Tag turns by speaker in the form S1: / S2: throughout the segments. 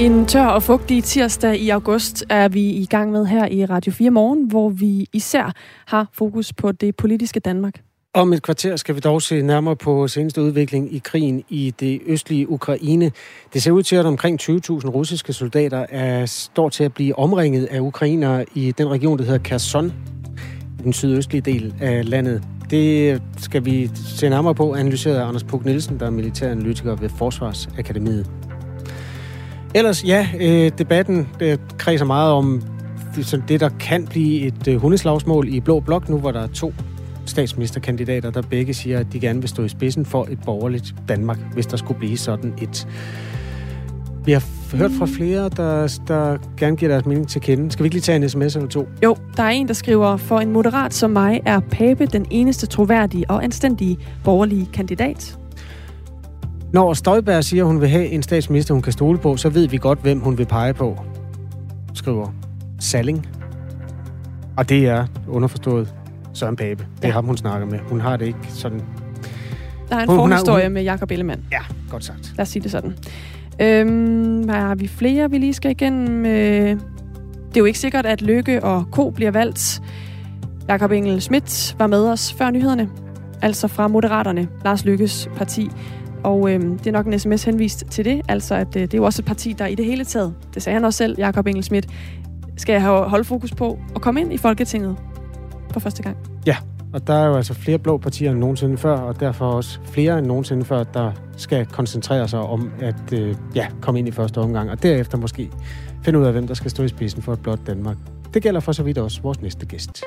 S1: En tør og fugtig tirsdag i august er vi i gang med her i Radio 4 Morgen, hvor vi især har fokus på det politiske Danmark.
S2: Om et kvarter skal vi dog se nærmere på seneste udvikling i krigen i det østlige Ukraine. Det ser ud til, at omkring 20.000 russiske soldater står til at blive omringet af ukrainere i den region, der hedder Kherson, i den sydøstlige del af landet. Det skal vi se nærmere på, analyseret af Anders Puk Nielsen, der er militæranalytiker ved Forsvarsakademiet. Ellers, debatten kredser meget om det, der kan blive et hundeslagsmål i Blå Blok, nu hvor der er 2 statsministerkandidater, der begge siger, at de gerne vil stå i spidsen for et borgerligt Danmark, hvis der skulle blive sådan et. Vi har hørt fra flere, der gerne giver deres mening til kende. Skal vi ikke lige tage en sms eller 2?
S1: Jo, der er en, der skriver, for en moderat som mig er Pape den eneste troværdige og anstændige borgerlige kandidat.
S2: Når Støjberg siger, at hun vil have en statsminister, hun kan stole på, så ved vi godt, hvem hun vil pege på, skriver Salling. Og det er underforstået Søren Pape. Det er ham, hun snakker med. Hun har det ikke sådan.
S1: Der er en forhistorie med Jakob Ellemann.
S2: Ja, godt sagt.
S1: Lad os sige det sådan. Hvad har vi flere, vi lige skal igennem? Det er jo ikke sikkert, at Løkke og Ko bliver valgt. Jakob Engel Schmidt var med os før nyhederne. Altså fra Moderaterne, Lars Løkkes parti. Og det er nok en sms henvist til det. Altså, at det er jo også et parti, der i det hele taget, det sagde han også selv, Jakob Engel Schmidt, skal holde fokus på at komme ind i Folketinget for første gang.
S2: Ja, og der er jo altså flere blå partier end nogensinde før, og derfor også flere end nogensinde før, der skal koncentrere sig om at komme ind i første omgang, og derefter måske finde ud af, hvem der skal stå i spidsen for et blåt Danmark. Det gælder for så vidt også vores næste gæst.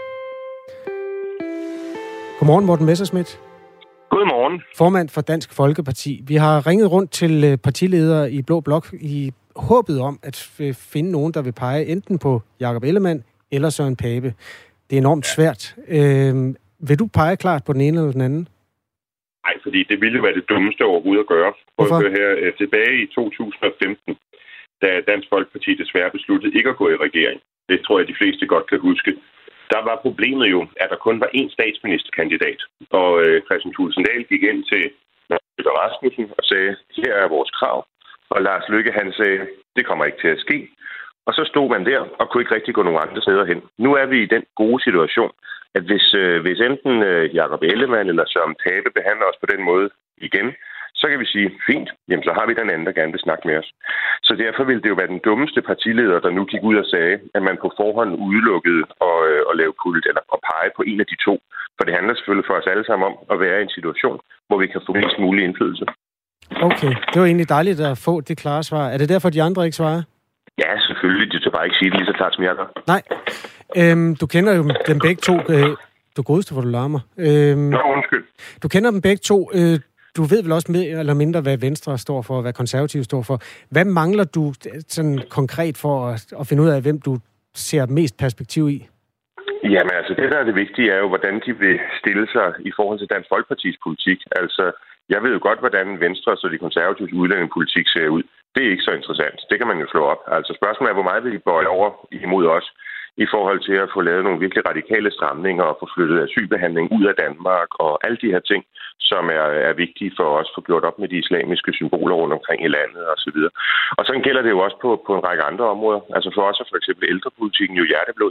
S2: Godmorgen, Morten Messerschmidt.
S3: Godmorgen.
S2: Formand for Dansk Folkeparti. Vi har ringet rundt til partiledere i Blå Blok i håbet om at finde nogen, der vil pege enten på Jakob Ellemann eller Søren Pape. Det er enormt svært. Vil du pege klart på den ene eller den anden?
S3: Nej, fordi det ville være det dummeste overhovedet at gøre.
S2: Hvorfor?
S3: Her tilbage i 2015, da Dansk Folkeparti desværre besluttede ikke at gå i regering. Det tror jeg, de fleste godt kan huske. Der var problemet jo, at der kun var én statsministerkandidat. Og Kristian Thulesen Dahl gik ind til Lars Løkke Rasmussen og sagde, her er vores krav. Og Lars Løkke, han sagde, det kommer ikke til at ske. Og så stod man der og kunne ikke rigtig gå nogen andre steder hen. Nu er vi i den gode situation, at hvis enten Jakob Ellemann eller Søren Pape behandler os på den måde igen, så kan vi sige, fint, jamen så har vi den anden, der gerne vil snakke med os. Så derfor ville det jo være den dummeste partileder, der nu gik ud og sagde, at man på forhånd udelukkede at lave kult eller at pege på en af de 2. For det handler selvfølgelig for os alle sammen om at være i en situation, hvor vi kan få mest mulig indflydelse.
S2: Okay, det var egentlig dejligt at få det klare svar. Er det derfor, de andre ikke svarer?
S3: Ja, selvfølgelig. De tager bare ikke sige det lige så klart, som jeg gør.
S2: Nej. Du kender jo dem begge 2. Du godeste, hvor du larmer.
S3: Undskyld.
S2: Du kender dem begge 2. Du ved vel også mere eller mindre, hvad Venstre står for, og hvad Konservative står for. Hvad mangler du sådan konkret for at finde ud af, hvem du ser mest perspektiv i?
S3: Jamen altså, det der er det vigtige er jo, hvordan de vil stille sig i forhold til Dansk Folkepartis politik. Altså, jeg ved jo godt, hvordan Venstre og de konservatives udlændingepolitik ser ud. Det er ikke så interessant. Det kan man jo slå op. Altså, spørgsmålet er, hvor meget vil de bøje over imod os i forhold til at få lavet nogle virkelig radikale stramninger og få flyttet asylbehandling ud af Danmark og alle de her ting, som er vigtige for os at få gjort op med de islamiske symboler rundt omkring i landet osv. Og sådan gælder det jo også på en række andre områder. Altså for os er for eksempel ældrepolitikken jo hjerteblod.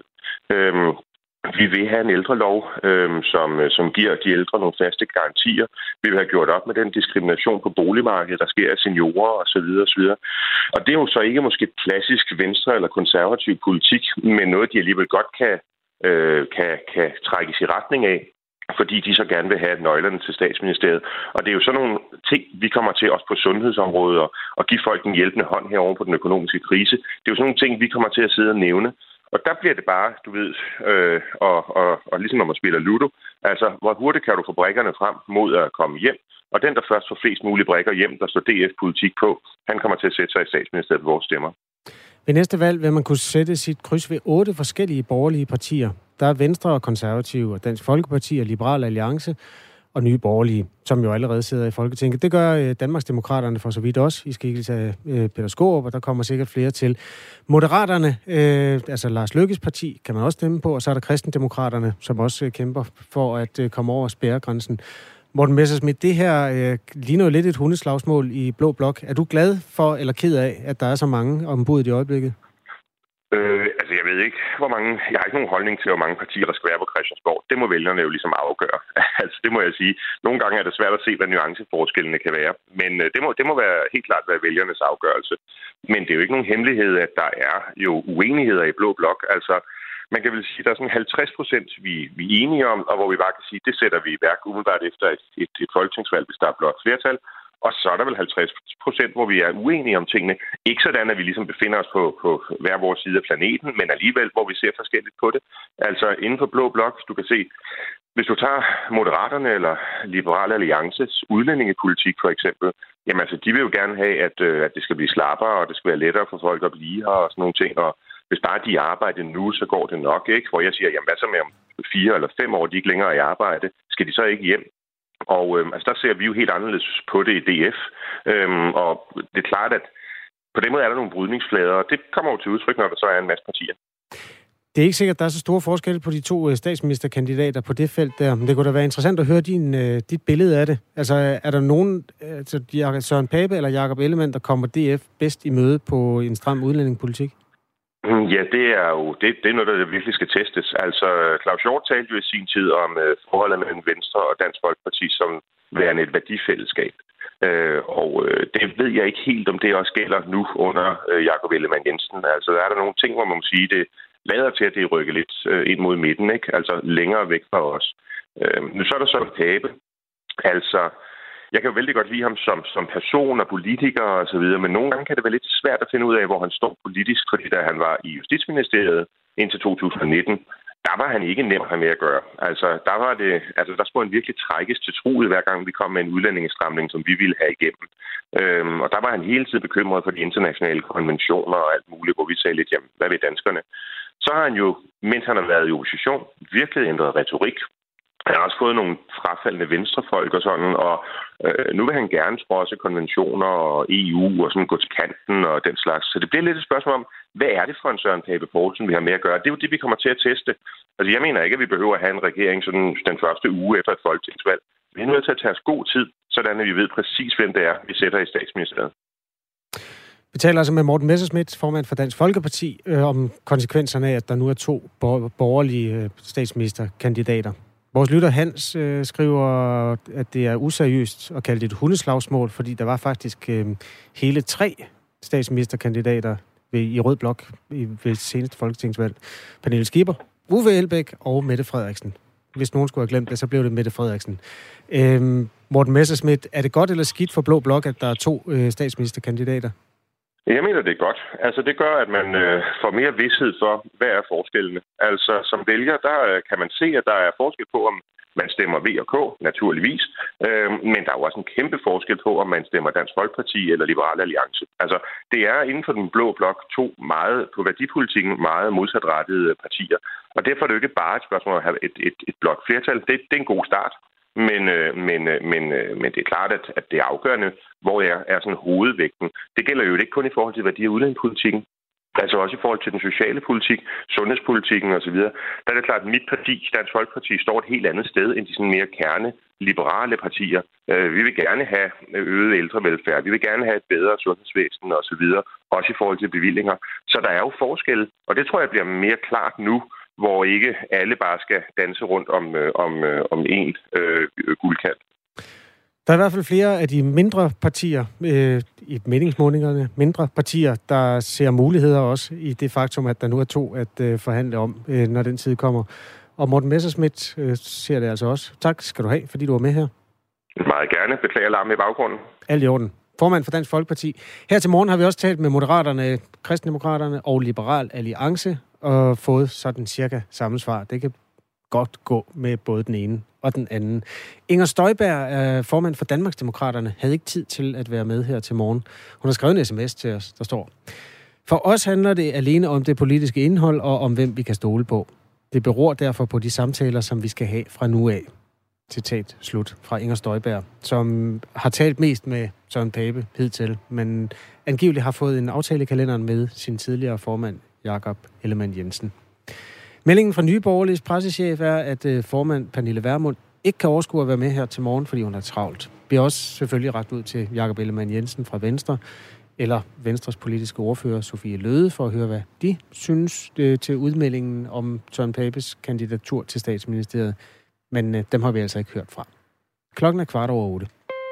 S3: Vi vil have en ældrelov, som giver de ældre nogle faste garantier. Vi vil have gjort op med den diskrimination på boligmarkedet, der sker af seniorer osv. osv. Og det er jo så ikke måske klassisk venstre- eller konservativ politik, men noget, de alligevel godt kan trækkes i retning af, fordi de så gerne vil have nøglerne til statsministeriet. Og det er jo sådan nogle ting, vi kommer til også på sundhedsområdet og give folk en hjælpende hånd herover på den økonomiske krise. Det er jo sådan nogle ting, vi kommer til at sidde og nævne. Og der bliver det bare, du ved, og ligesom når man spiller Ludo, altså hvor hurtigt kan du få brikkerne frem mod at komme hjem, og den, der først får flest mulige brikker hjem, der står DF-politik på, han kommer til at sætte sig i statsministeriet ved vores stemmer.
S2: Ved næste valg vil man kunne sætte sit kryds ved 8 forskellige borgerlige partier. Der er Venstre og Konservative og Dansk Folkeparti og Liberal Alliance og Nye Borgerlige, som jo allerede sidder i Folketinget. Det gør Danmarksdemokraterne for så vidt også. I skikkelse af Peter Skaarup, og der kommer sikkert flere til. Moderaterne, altså Lars Løkkes parti, kan man også stemme på, og så er der Kristendemokraterne, som også kæmper for at komme over spærregrænsen. Morten Messerschmidt, det her ligner jo lidt et hundeslagsmål i Blå Blok. Er du glad for eller ked af, at der er så mange ombud i øjeblikket?
S3: Jeg ved ikke, hvor mange... Jeg har ikke nogen holdning til, hvor mange partier, der skal være på Christiansborg. Det må vælgerne jo ligesom afgøre. Altså, det må jeg sige. Nogle gange er det svært at se, hvad nuanceforskellene kan være. Men det må være helt klart være vælgernes afgørelse. Men det er jo ikke nogen hemmelighed, at der er jo uenigheder i Blå Blok. Altså, man kan vel sige, at der er sådan 50%, vi er enige om, og hvor vi bare kan sige, det sætter vi i værk umiddelbart efter et folketingsvalg, hvis der er blot flertal. Og så er der vel 50%, hvor vi er uenige om tingene. Ikke sådan, at vi ligesom befinder os på hver vores side af planeten, men alligevel, hvor vi ser forskelligt på det. Altså inden for Blå Blok, du kan se, hvis du tager Moderaterne eller Liberal Alliances udlændingepolitik for eksempel, jamen altså, de vil jo gerne have, at det skal blive slappere, og det skal være lettere for folk at blive her og sådan nogle ting. Og hvis bare de arbejder nu, så går det nok, ikke? Hvor jeg siger, jamen hvad så med om 4 eller 5 år, de ikke længere er i arbejde, skal de så ikke hjem? Og der ser vi jo helt anderledes på det i DF. Og det er klart, at på den måde er der nogle brydningsflader, og det kommer jo til udtryk, når der så er en masse partier.
S2: Det er ikke sikkert, at der er så store forskelle på de to statsministerkandidater på det felt der, men det kunne da være interessant at høre dit billede af det. Altså, er der nogen, Søren Pape eller Jakob Ellemann, der kommer DF bedst i møde på en stram udlændingepolitik?
S3: Ja, det er jo det er noget, der virkelig skal testes. Altså, Claus Hjort talte jo i sin tid om forholdet mellem Venstre og Dansk Folkeparti som værende et værdifællesskab. Det ved jeg ikke helt, om det også gælder nu under Jakob Ellemann Jensen. Altså, der er der nogle ting, hvor man må sige, det lader til, at det rykker lidt ind mod midten, ikke? Altså længere væk fra os. Nu så er der så Pape. Altså, jeg kan jo vældig godt lide ham som person og politiker og så videre, men nogle gange kan det være lidt svært at finde ud af, hvor han står politisk, fordi da han var i Justitsministeriet indtil 2019, der var han ikke nem at have med at gøre. Altså, der skulle han virkelig trækkes til truet, hver gang vi kom med en udlændingestramning, som vi ville have igennem. Og der var han hele tiden bekymret for de internationale konventioner og alt muligt, hvor vi sagde lidt, jamen, hvad ved danskerne? Så har han jo, mens han har været i opposition, virkelig ændret retorik. Han har også fået nogle frafaldende venstrefolk og sådan, og nu vil han gerne trodse konventioner og EU og sådan gå til kanten og den slags. Så det bliver lidt et spørgsmål om, hvad er det for en Søren Pape Poulsen, vi har med at gøre? Det er jo det, vi kommer til at teste. Altså, jeg mener ikke, at vi behøver at have en regering sådan den første uge efter et folketingsvalg. Vi er nødt til at tage os god tid, sådan at vi ved præcis, hvem det er, vi sætter i statsministeriet.
S2: Vi taler altså med Morten Messerschmidt, formand for Dansk Folkeparti, om konsekvenserne af, at der nu er 2 borgerlige statsministerkandidater. Vores lytter Hans skriver, at det er useriøst at kalde det et hundeslagsmål, fordi der var faktisk hele 3 statsministerkandidater i Rød Blok ved seneste folketingsvalg. Pernille Skipper, Uffe Elbæk og Mette Frederiksen. Hvis nogen skulle have glemt det, så blev det Mette Frederiksen. Morten Messerschmidt, er det godt eller skidt for Blå Blok, at der er 2 statsministerkandidater?
S3: Jeg mener, det er godt. Altså, det gør, at man får mere vished for, hvad er forskellene. Altså, som vælger, der kan man se, at der er forskel på, om man stemmer V og K, naturligvis. Men der er jo også en kæmpe forskel på, om man stemmer Dansk Folkeparti eller Liberal Alliance. Altså, det er inden for den blå blok 2 meget, på værdipolitikken, meget modsatrettede partier. Og derfor er det jo ikke bare et spørgsmål at have et blot flertal. Det er en god start. Men det er klart, at det er afgørende, hvor er sådan hovedvægten. Det gælder jo ikke kun i forhold til værdi- og udlændingepolitikken, altså også i forhold til den sociale politik, sundhedspolitikken osv. Der er det klart, at mit parti, Dansk Folkeparti, står et helt andet sted end de sådan mere kerne-liberale partier. Vi vil gerne have øget ældrevelfærd, vi vil gerne have et bedre sundhedsvæsen osv., også i forhold til bevillinger. Så der er jo forskelle, og det tror jeg bliver mere klart nu, hvor ikke alle bare skal danse rundt om en guldkant.
S2: Der er i hvert fald flere af de mindre partier, i meningsmålingerne, mindre partier, der ser muligheder også i det faktum, at der nu er 2 at forhandle om, når den tid kommer. Og Morten Messerschmidt ser det altså også. Tak skal du have, fordi du var med her.
S3: Meget gerne. Beklager larmen i baggrunden.
S2: Alt i orden. Formand for Dansk Folkeparti. Her til morgen har vi også talt med Moderaterne, Kristendemokraterne og Liberal Alliance og fået sådan cirka samme svar. Det kan godt gå med både den ene og den anden. Inger Støjberg, formand for Danmarksdemokraterne, havde ikke tid til at være med her til morgen. Hun har skrevet en sms til os, der står: For os handler det alene om det politiske indhold og om hvem vi kan stole på. Det beror derfor på de samtaler, som vi skal have fra nu af. Citat slut fra Inger Støjberg, som har talt mest med Søren Pape hidtil, men angiveligt har fået en aftale i kalenderen med sin tidligere formand, Jakob Ellemann Jensen. Meldingen fra Nye Borgerliges pressechef er, at formand Pernille Vermund ikke kan overskue at være med her til morgen, fordi hun er travlt. Vi har også selvfølgelig rakt ud til Jakob Ellemann-Jensen fra Venstre, eller Venstres politiske ordfører Sofie Løhde, for at høre, hvad de synes til udmeldingen om Søren Papes kandidatur til statsministeriet. Men dem har vi altså ikke hørt fra. Klokken er 7:15.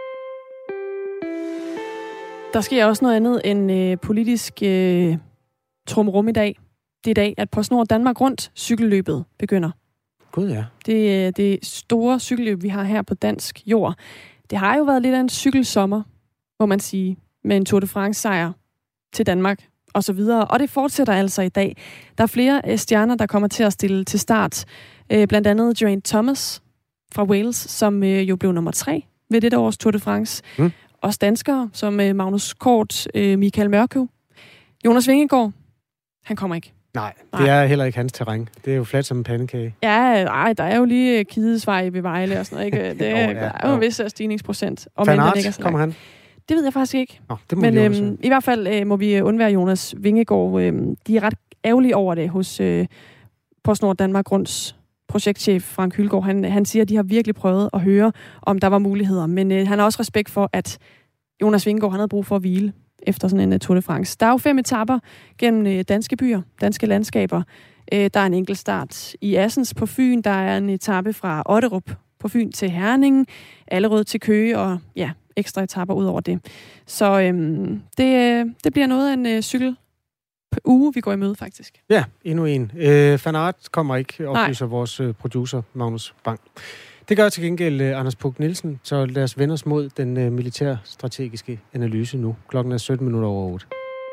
S1: Der sker også noget andet end politisk trumrum i dag. Det er i dag, at PostNord Danmark Rundt cykelløbet begynder.
S2: Gud ja.
S1: Det store cykelløb, vi har her på dansk jord. Det har jo været lidt af en cykelsommer, må man sige, med en Tour de France-sejr til Danmark og så videre. Og det fortsætter altså i dag. Der er flere stjerner, der kommer til at stille til start. Blandt andet Geraint Thomas fra Wales, som jo blev nummer 3 ved dette års Tour de France. Også danskere som Magnus Kort, Michael Mørkøv. Jonas Vingegaard, han kommer ikke.
S2: Nej, det er heller ikke hans terræn. Det er jo fladt som en pandekage.
S1: Ja, der er jo lige Kidesvej ved Vejle og sådan noget, ikke? Det er jo en vis stigningsprocent.
S2: Van Aert, kommer han?
S1: Det ved jeg faktisk ikke.
S2: Det må men
S1: i hvert fald må vi undvære Jonas Vingegaard. De er ret ærgerlige over det hos PostNord Danmark Runds projektchef Frank Hylgaard. Han siger, at de har virkelig prøvet at høre, om der var muligheder. Men han har også respekt for, at Jonas Vingegaard havde brug for at hvile efter sådan en Tour de France. Der er jo 5 etaper gennem danske byer, danske landskaber. Der er en enkelt start i Assens på Fyn. Der er en etape fra Otterup på Fyn til Herning, Allerød til Køge og ekstra etaper ud over det. Så det bliver noget af en cykel uge, vi går i møde faktisk.
S2: Ja, endnu en. Van Aert kommer ikke, oplyser vores producer Magnus Bang. Det gør til gengæld Anders Puk Nielsen, så lad os vende os mod den militærstrategiske analyse nu. Klokken er 17:17.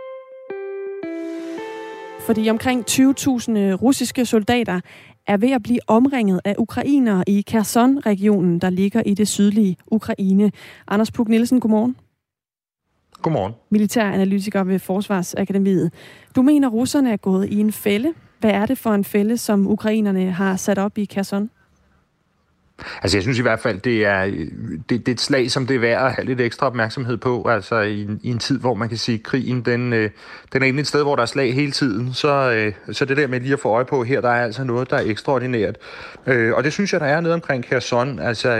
S1: Fordi omkring 20.000 russiske soldater er ved at blive omringet af ukrainere i Kherson-regionen, der ligger i det sydlige Ukraine. Anders Puk Nielsen, godmorgen.
S4: Godmorgen.
S1: Militæranalytiker ved Forsvarsakademiet. Du mener, russerne er gået i en fælde. Hvad er det for en fælde, som ukrainerne har sat op i Kherson?
S4: Altså jeg synes i hvert fald, det er et slag, som det er værd at have lidt ekstra opmærksomhed på. Altså i en tid, hvor man kan sige, at krigen den er inde et sted, hvor der er slag hele tiden. Så det der med lige at få øje på her, der er altså noget, der er ekstraordinært. Og det synes jeg, der er nede omkring Kherson. Altså,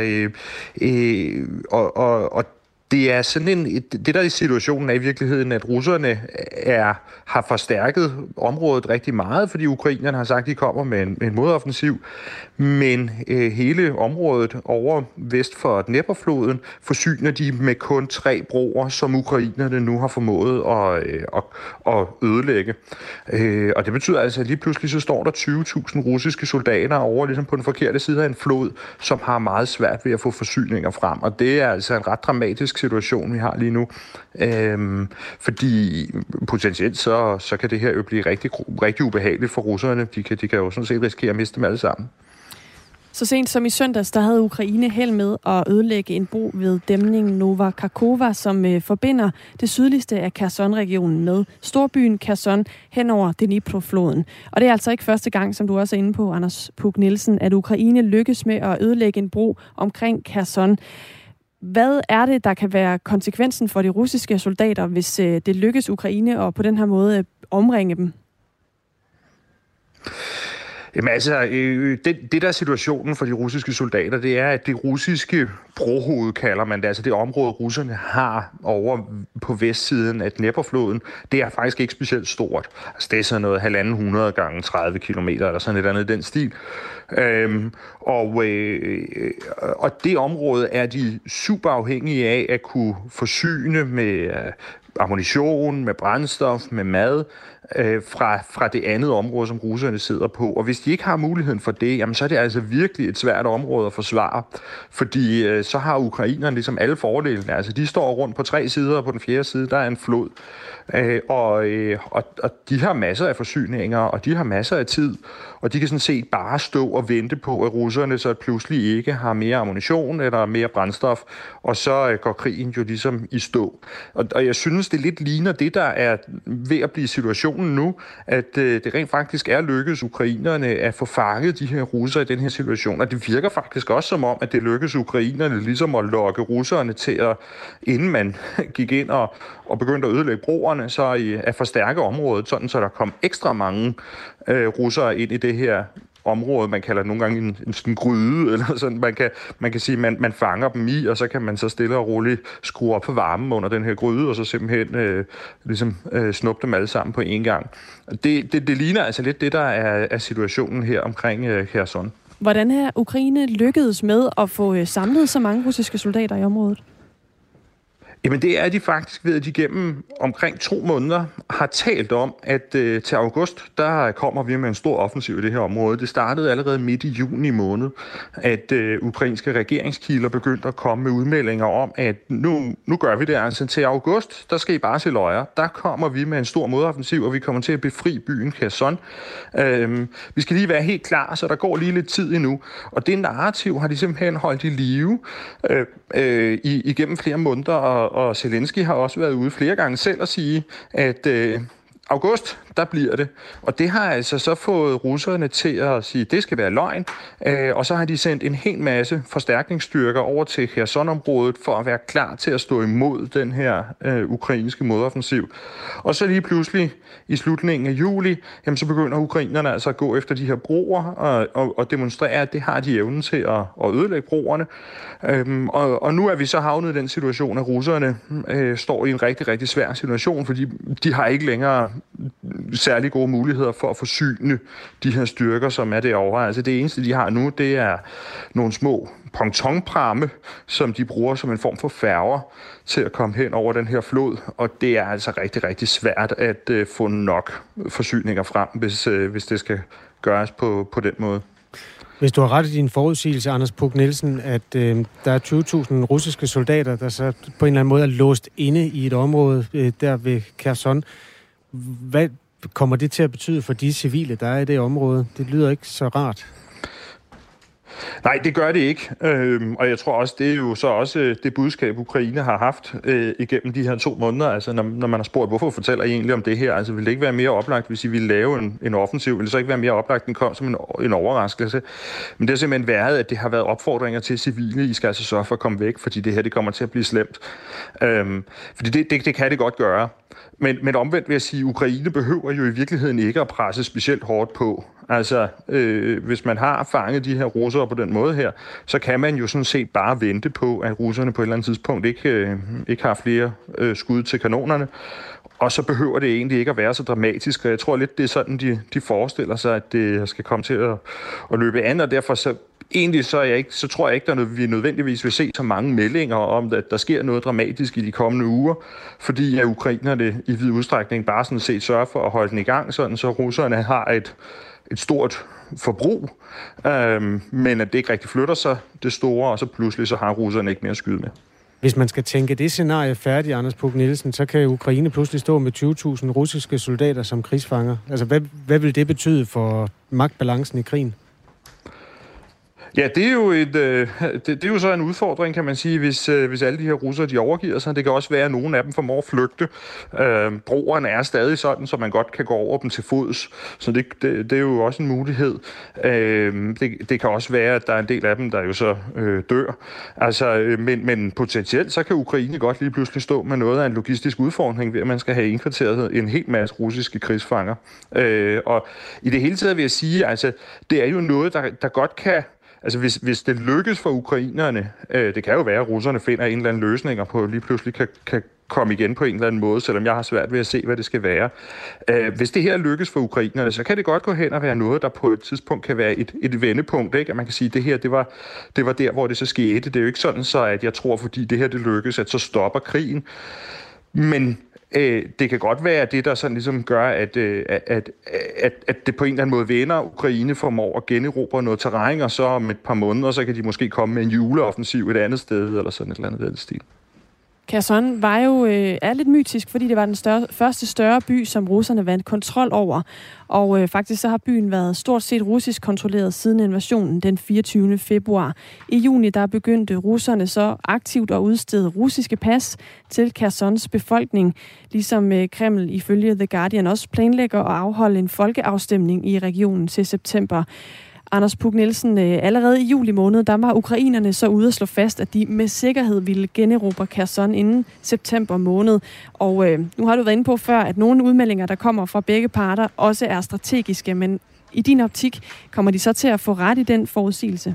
S4: og det er sådan det der i situationen er i virkeligheden, at russerne har forstærket området rigtig meget, fordi ukrainerne har sagt, at de kommer med en modoffensiv. Men hele området over vest for Dnepr-floden forsyner de med kun 3 broer, som ukrainerne nu har formået at ødelægge. Og det betyder altså, at lige pludselig så står der 20.000 russiske soldater over ligesom på den forkerte side af en flod, som har meget svært ved at få forsyninger frem. Og det er altså en ret dramatisk situation, vi har lige nu. Fordi potentielt så kan det her jo blive rigtig, rigtig ubehageligt for russerne. De kan jo sådan set risikere at miste dem alle sammen.
S1: Så sent som i søndags, der havde Ukraine held med at ødelægge en bro ved dæmningen Nova Kakhovka, som forbinder det sydligste af Kherson-regionen med storbyen Kherson hen over Dnipro-floden. Og det er altså ikke første gang, som du også er inde på, Anders Puk Nielsen, at Ukraine lykkes med at ødelægge en bro omkring Kherson. Hvad er det, der kan være konsekvensen for de russiske soldater, hvis det lykkes Ukraine at på den her måde omringe dem?
S4: Jamen altså, det der er situationen for de russiske soldater, det er, at det russiske brohoved, kalder man det, altså det område, russerne har over på vestsiden af Dnepr-floden, det er faktisk ikke specielt stort. Altså det er sådan noget 1.500 gange 30 kilometer, eller sådan et andet den stil. Og det område er de super afhængige af at kunne forsyne med ammunition, med brændstof, med mad, fra det andet område, som russerne sidder på. Og hvis de ikke har muligheden for det, jamen, så er det altså virkelig et svært område at forsvare. Fordi så har ukrainerne ligesom alle fordelene. Altså de står rundt på 3 sider, og på den 4. side, der er en flod. Og de har masser af forsyninger, og de har masser af tid. Og de kan sådan set bare stå og vente på, at russerne så pludselig ikke har mere ammunition eller mere brændstof. Og så går krigen jo ligesom i stå. Og jeg synes, det lidt ligner det, der er ved at blive situationen nu, at det rent faktisk er lykkedes ukrainerne at få fanget de her russer i den her situation. Og det virker faktisk også som om, at det lykkedes ukrainerne ligesom at lokke russerne til at, inden man gik ind og begyndte at ødelægge broerne, så at forstærke området, sådan så der kom ekstra mange russere ind i det her område, man kalder nogle gange en sådan gryde, eller sådan, man kan sige, man fanger dem i, og så kan man så stille og roligt skrue op på varmen under den her gryde, og så simpelthen snuppe dem alle sammen på én gang. Det ligner altså lidt det, der er situationen her omkring Kherson.
S1: Hvordan er Ukraine lykkedes med at få samlet så mange russiske soldater i området?
S4: Jamen det er de faktisk ved, at de gennem omkring 2 måneder har talt om, at til august, der kommer vi med en stor offensiv i det her område. Det startede allerede midt i juni måned, at ukrainske regeringskilder begyndte at komme med udmeldinger om, at nu gør vi det altså til august, der skal I bare se løjer. Der kommer vi med en stor modoffensiv, og vi kommer til at befri byen Kherson. Vi skal lige være helt klar, så der går lige lidt tid endnu. Og det narrativ har de simpelthen holdt i live igennem flere måneder, og Zelensky har også været ude flere gange selv at sige, at august, der bliver det. Og det har altså så fået russerne til at sige, at det skal være løgn. Og så har de sendt en hel masse forstærkningsstyrker over til Kherson-området for at være klar til at stå imod den her ukrainske modoffensiv. Og så lige pludselig i slutningen af juli, jamen, så begynder ukrainerne altså at gå efter de her broer og demonstrere, at det har de evnen til at ødelægge broerne. Og nu er vi så havnet i den situation, at russerne står i en rigtig, rigtig svær situation, fordi de har ikke længere særlig gode muligheder for at forsyne de her styrker, som er derovre. Altså det eneste, de har nu, det er nogle små pontonpramme, som de bruger som en form for færger til at komme hen over den her flod, og det er altså rigtig, rigtig svært at få nok forsyninger frem, hvis det skal gøres på den måde.
S2: Hvis du har ret i din forudsigelse, Anders Puk Nielsen, at der er 20.000 russiske soldater, der så på en eller anden måde er låst inde i et område der ved Kherson, hvad kommer det til at betyde for de civile, der er i det område? Det lyder ikke så rart.
S4: Nej, det gør det ikke. Og jeg tror også, det er jo så også det budskab, Ukraine har haft igennem de her 2 måneder. Altså, når man har spurgt, hvorfor fortæller I egentlig om det her? Altså, vil det ikke være mere oplagt, hvis I ville lave en offensiv? Vil det så ikke være mere oplagt, den kom som en overraskelse? Men det har simpelthen været, at det har været opfordringer til civile. I skal altså sørge for at komme væk, fordi det her det kommer til at blive slemt. Fordi det kan det godt gøre. Men omvendt vil jeg sige, at Ukraine behøver jo i virkeligheden ikke at presse specielt hårdt på. Altså, hvis man har fanget de her russere på den måde her, så kan man jo sådan set bare vente på, at russerne på et eller andet tidspunkt ikke har flere skud til kanonerne. Og så behøver det egentlig ikke at være så dramatisk. Og jeg tror lidt, det er sådan, de forestiller sig, at det skal komme til at løbe an. Og derfor så egentlig så tror jeg ikke, vi nødvendigvis vil se så mange meldinger om, at der sker noget dramatisk i de kommende uger, fordi at ukrainerne i vid udstrækning bare sådan set sørger for at holde den i gang, sådan så russerne har et stort forbrug, men at det ikke rigtig flytter sig det store, og så pludselig så har russerne ikke mere at skyde med.
S2: Hvis man skal tænke det scenarie færdigt, Anders Puk Nielsen, så kan Ukraine pludselig stå med 20.000 russiske soldater som krigsfanger. Altså, hvad vil det betyde for magtbalancen i krigen?
S4: Ja, det er jo så en udfordring, kan man sige, hvis alle de her russere, de overgiver sig. Det kan også være, at nogle af dem formår at flygte. Broerne er stadig sådan, så man godt kan gå over dem til fods. Så det er jo også en mulighed. Det kan også være, at der er en del af dem, der jo så dør. Altså, men potentielt, så kan Ukraine godt lige pludselig stå med noget af en logistisk udfordring, ved at man skal have indkvarteret en hel masse russiske krigsfanger. Og i det hele taget vil jeg sige, altså, det er jo noget, der godt kan. Altså hvis det lykkes for ukrainerne, det kan jo være, at russerne finder en eller anden løsning, og på lige pludselig kan komme igen på en eller anden måde, selvom jeg har svært ved at se, hvad det skal være. Hvis det her lykkes for ukrainerne, så kan det godt gå hen og være noget, der på et tidspunkt kan være et vendepunkt, ikke? At man kan sige, at det her, det var der, hvor det så skete. Det er jo ikke sådan så, at jeg tror, fordi det her det lykkes, at så stopper krigen. Men det kan godt være, at det, der sådan ligesom gør, at det på en eller anden måde vender, Ukraine formår at generobre noget terræn, og så om et par måneder, så kan de måske komme med en juleoffensiv et andet sted, eller sådan et eller andet den stil.
S1: Kherson var jo er lidt mytisk, fordi det var den første større by, som russerne vandt kontrol over. Og faktisk så har byen været stort set russisk kontrolleret siden invasionen den 24. februar. I juni der begyndte russerne så aktivt at udstede russiske pas til Khersons befolkning, ligesom Kreml ifølge The Guardian også planlægger at afholde en folkeafstemning i regionen til september. Anders Puk Nielsen, allerede i juli måned, der var ukrainerne så ude at slå fast, at de med sikkerhed ville generobre Kherson inden september måned. Og nu har du været inde på før, at nogle udmeldinger, der kommer fra begge parter, også er strategiske, men i din optik, kommer de så til at få ret i den forudsigelse?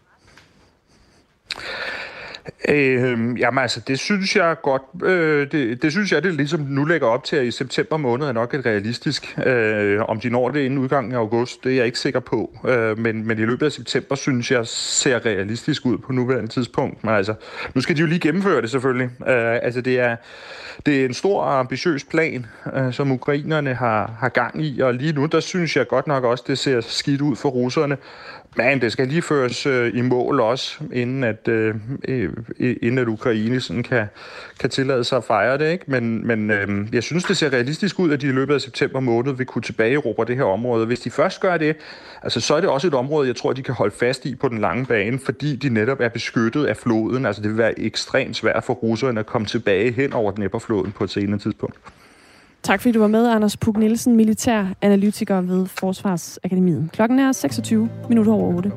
S4: Jamen altså, det synes jeg godt, det synes jeg, det ligesom nu lægger op til, at i september måned er nok et realistisk. Om de når det inden udgangen af august, det er jeg ikke sikker på. Men i løbet af september synes jeg ser realistisk ud på nuværende tidspunkt. Men altså, nu skal de jo lige gennemføre det selvfølgelig. Altså, det er en stor og ambitiøs plan, som ukrainerne har gang i, og lige nu, der synes jeg godt nok også, det ser skidt ud for russerne. Men det skal lige føres i mål også, inden at Ukraine sådan kan tillade sig at fejre det, ikke? Men jeg synes, det ser realistisk ud, at de i løbet af september måned vil kunne tilbageerobre det her område. Hvis de først gør det, altså, så er det også et område, jeg tror, de kan holde fast i på den lange bane, fordi de netop er beskyttet af floden. Altså, det vil være ekstremt svært for russerne at komme tilbage hen over Dnepr-floden på et senere tidspunkt.
S1: Tak fordi du var med, Anders Puk Nielsen, militær analytiker ved Forsvarsakademiet. Klokken er 26 minutter over 8.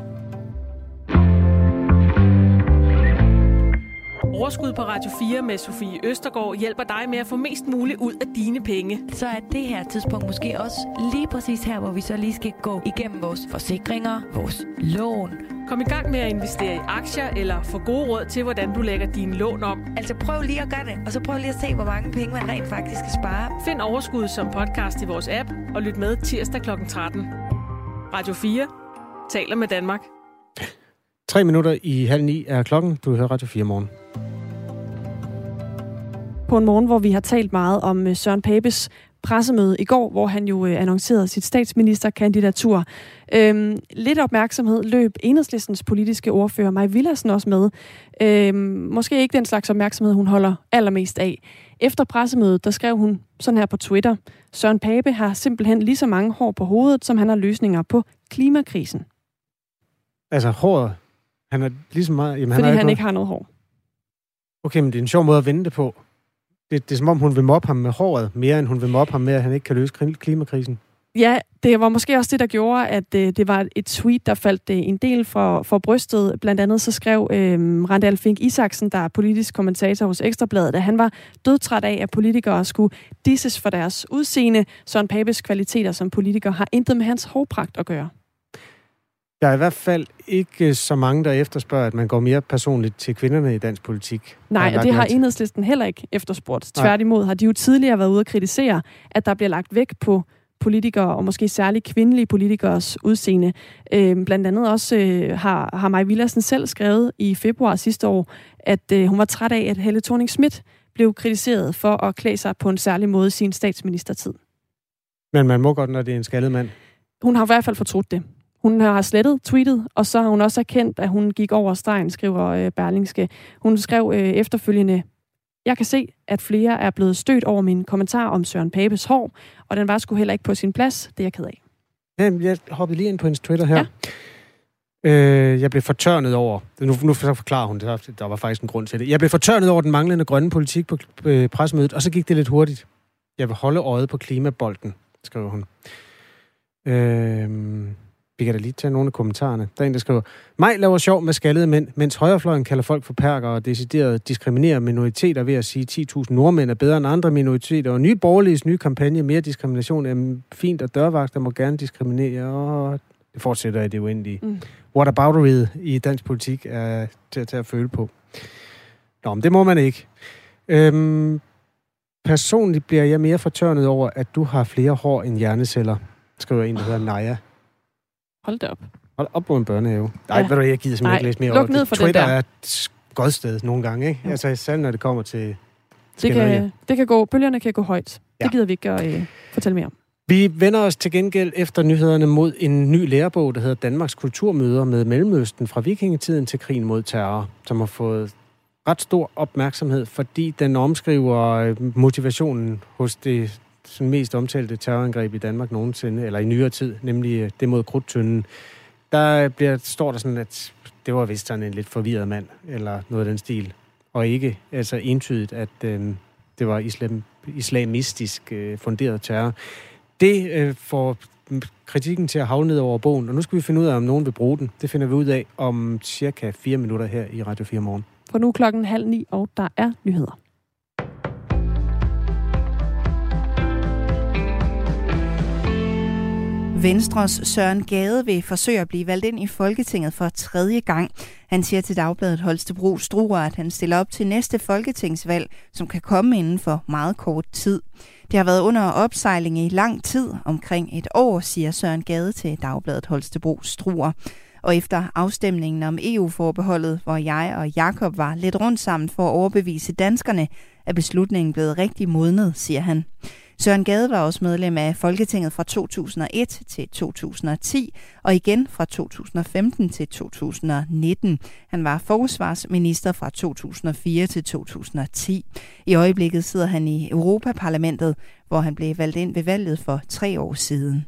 S5: Overskud på Radio 4 med Sofie Østergaard hjælper dig med at få mest muligt ud af dine penge.
S6: Så er det her tidspunkt måske også lige præcis her, hvor vi så lige skal gå igennem vores forsikringer, vores lån.
S5: Kom i gang med at investere i aktier eller få gode råd til, hvordan du lægger dine lån om.
S6: Altså prøv lige at gøre det, og så prøv lige at se, hvor mange penge man rent faktisk skal spare.
S5: Find Overskud som podcast i vores app og lyt med tirsdag kl. 13. Radio 4 taler med Danmark.
S2: 3 minutter i 8:30 er klokken. Du hører Radio 4 morgen.
S1: På en morgen, hvor vi har talt meget om Søren Papes pressemøde i går, hvor han jo annoncerede sit statsministerkandidatur. Lidt opmærksomhed løb Enhedslistens politiske ordfører Mai Villadsen også med. Måske ikke den slags opmærksomhed, hun holder allermest af. Efter pressemødet, der skrev hun sådan her på Twitter: Søren Pape har simpelthen lige så mange hår på hovedet, som han har løsninger på klimakrisen.
S2: Altså håret, han er lige så meget... Jamen,
S1: fordi han ikke har noget hår.
S2: Okay, men det er en sjov måde at vende det på. Det er som om, hun vil mobbe ham med håret, mere end hun vil mobbe ham med, at han ikke kan løse klimakrisen.
S1: Ja, det var måske også det, der gjorde, at det var et tweet, der faldt en del for brystet. Blandt andet så skrev Randal Fink Isaksen, der er politisk kommentator hos Ekstrabladet, at han var dødtræt af, at politikere skulle disses for deres udseende. Søren Papes kvaliteter som politiker har intet med hans hårpragt at gøre.
S2: Der er i hvert fald ikke så mange, der efterspørger, at man går mere personligt til kvinderne i dansk politik.
S1: Nej, og det har Enhedslisten heller ikke efterspurgt. Tværtimod har de jo tidligere været ude at kritisere, at der bliver lagt vægt på politikere, og måske særligt kvindelige politikers udseende. Blandt andet også har Mai Villadsen selv skrevet i februar sidste år, at hun var træt af, at Helle Thorning-Schmidt blev kritiseret for at klæde sig på en særlig måde i sin statsministertid. Men
S2: man må godt, når det er en skaldet mand.
S1: Hun har i hvert fald fortrudt det. Hun har slettet tweetet, og så har hun også erkendt, at hun gik over stregen, skriver Berlingske. Hun skrev efterfølgende: Jeg kan se, at flere er blevet stødt over min kommentar om Søren Papes hår, og den var sgu heller ikke på sin plads. Det er jeg ked af.
S2: Jamen, jeg hoppede lige ind på hendes Twitter her. Ja. Jeg blev fortørnet over... Nu forklarer hun det. Der var faktisk en grund til det. Jeg blev fortørnet over den manglende grønne politik på pressemødet, og så gik det lidt hurtigt. Jeg vil holde øjet på klimabolden, skriver hun. Vi kan da lige tage nogle af kommentarerne. Der er en, der skriver: Maj laver sjov med skaldede mænd, mens højrefløjen kalder folk for perker og decideret diskriminerer minoriteter ved at sige, 10.000 nordmænd er bedre end andre minoriteter, og Nye Borgerliges nye kampagne, mere diskrimination er fint, og dørvagter må gerne diskriminere, og det fortsætter i det uendelige. Whatabouteriet i dansk politik er til at føle på. Nå, men det må man ikke. Personligt bliver jeg mere fortørnet over, at du har flere hår end hjerneceller, skriver en, der hedder Naja.
S1: Hold det op.
S2: Hold op på en børnehave. Nej, ved du, jeg gider simpelthen ikke læse mere over det. Twitter er et godt sted nogle gange, ikke? Ja. Altså selv når det kommer til
S1: det kan gå, bølgerne kan gå højt. Ja. Det gider vi ikke at fortælle mere om.
S2: Vi vender os til gengæld efter nyhederne mod en ny lærebog, der hedder Danmarks kulturmøder med Mellemøsten fra vikingetiden til krigen mod terror, som har fået ret stor opmærksomhed, fordi den omskriver motivationen hos det mest omtalte terrorangreb i Danmark nogensinde, eller i nyere tid, nemlig det mod Krudttønden. Der står der sådan, at det var vist sådan en lidt forvirret mand, eller noget af den stil, og ikke altså entydigt, at det var islamistisk funderet terror. Det får kritikken til at havne ned over bogen, og nu skal vi finde ud af, om nogen vil bruge den. Det finder vi ud af om cirka 4 minutter her i Radio 4 morgen.
S1: For nu 8:30, og der er nyheder.
S7: Venstres Søren Gade vil forsøge at blive valgt ind i Folketinget for 3. gang. Han siger til Dagbladet Holstebro Struer, at han stiller op til næste folketingsvalg, som kan komme inden for meget kort tid. Det har været under opsejling i lang tid, omkring et år, siger Søren Gade til Dagbladet Holstebro Struer. Og efter afstemningen om EU-forbeholdet, hvor jeg og Jakob var lidt rundt sammen for at overbevise danskerne, er beslutningen blevet rigtig modnet, siger han. Søren Gade var også medlem af Folketinget fra 2001 til 2010, og igen fra 2015 til 2019. Han var forsvarsminister fra 2004 til 2010. I øjeblikket sidder han i Europaparlamentet, hvor han blev valgt ind ved valget for 3 år siden.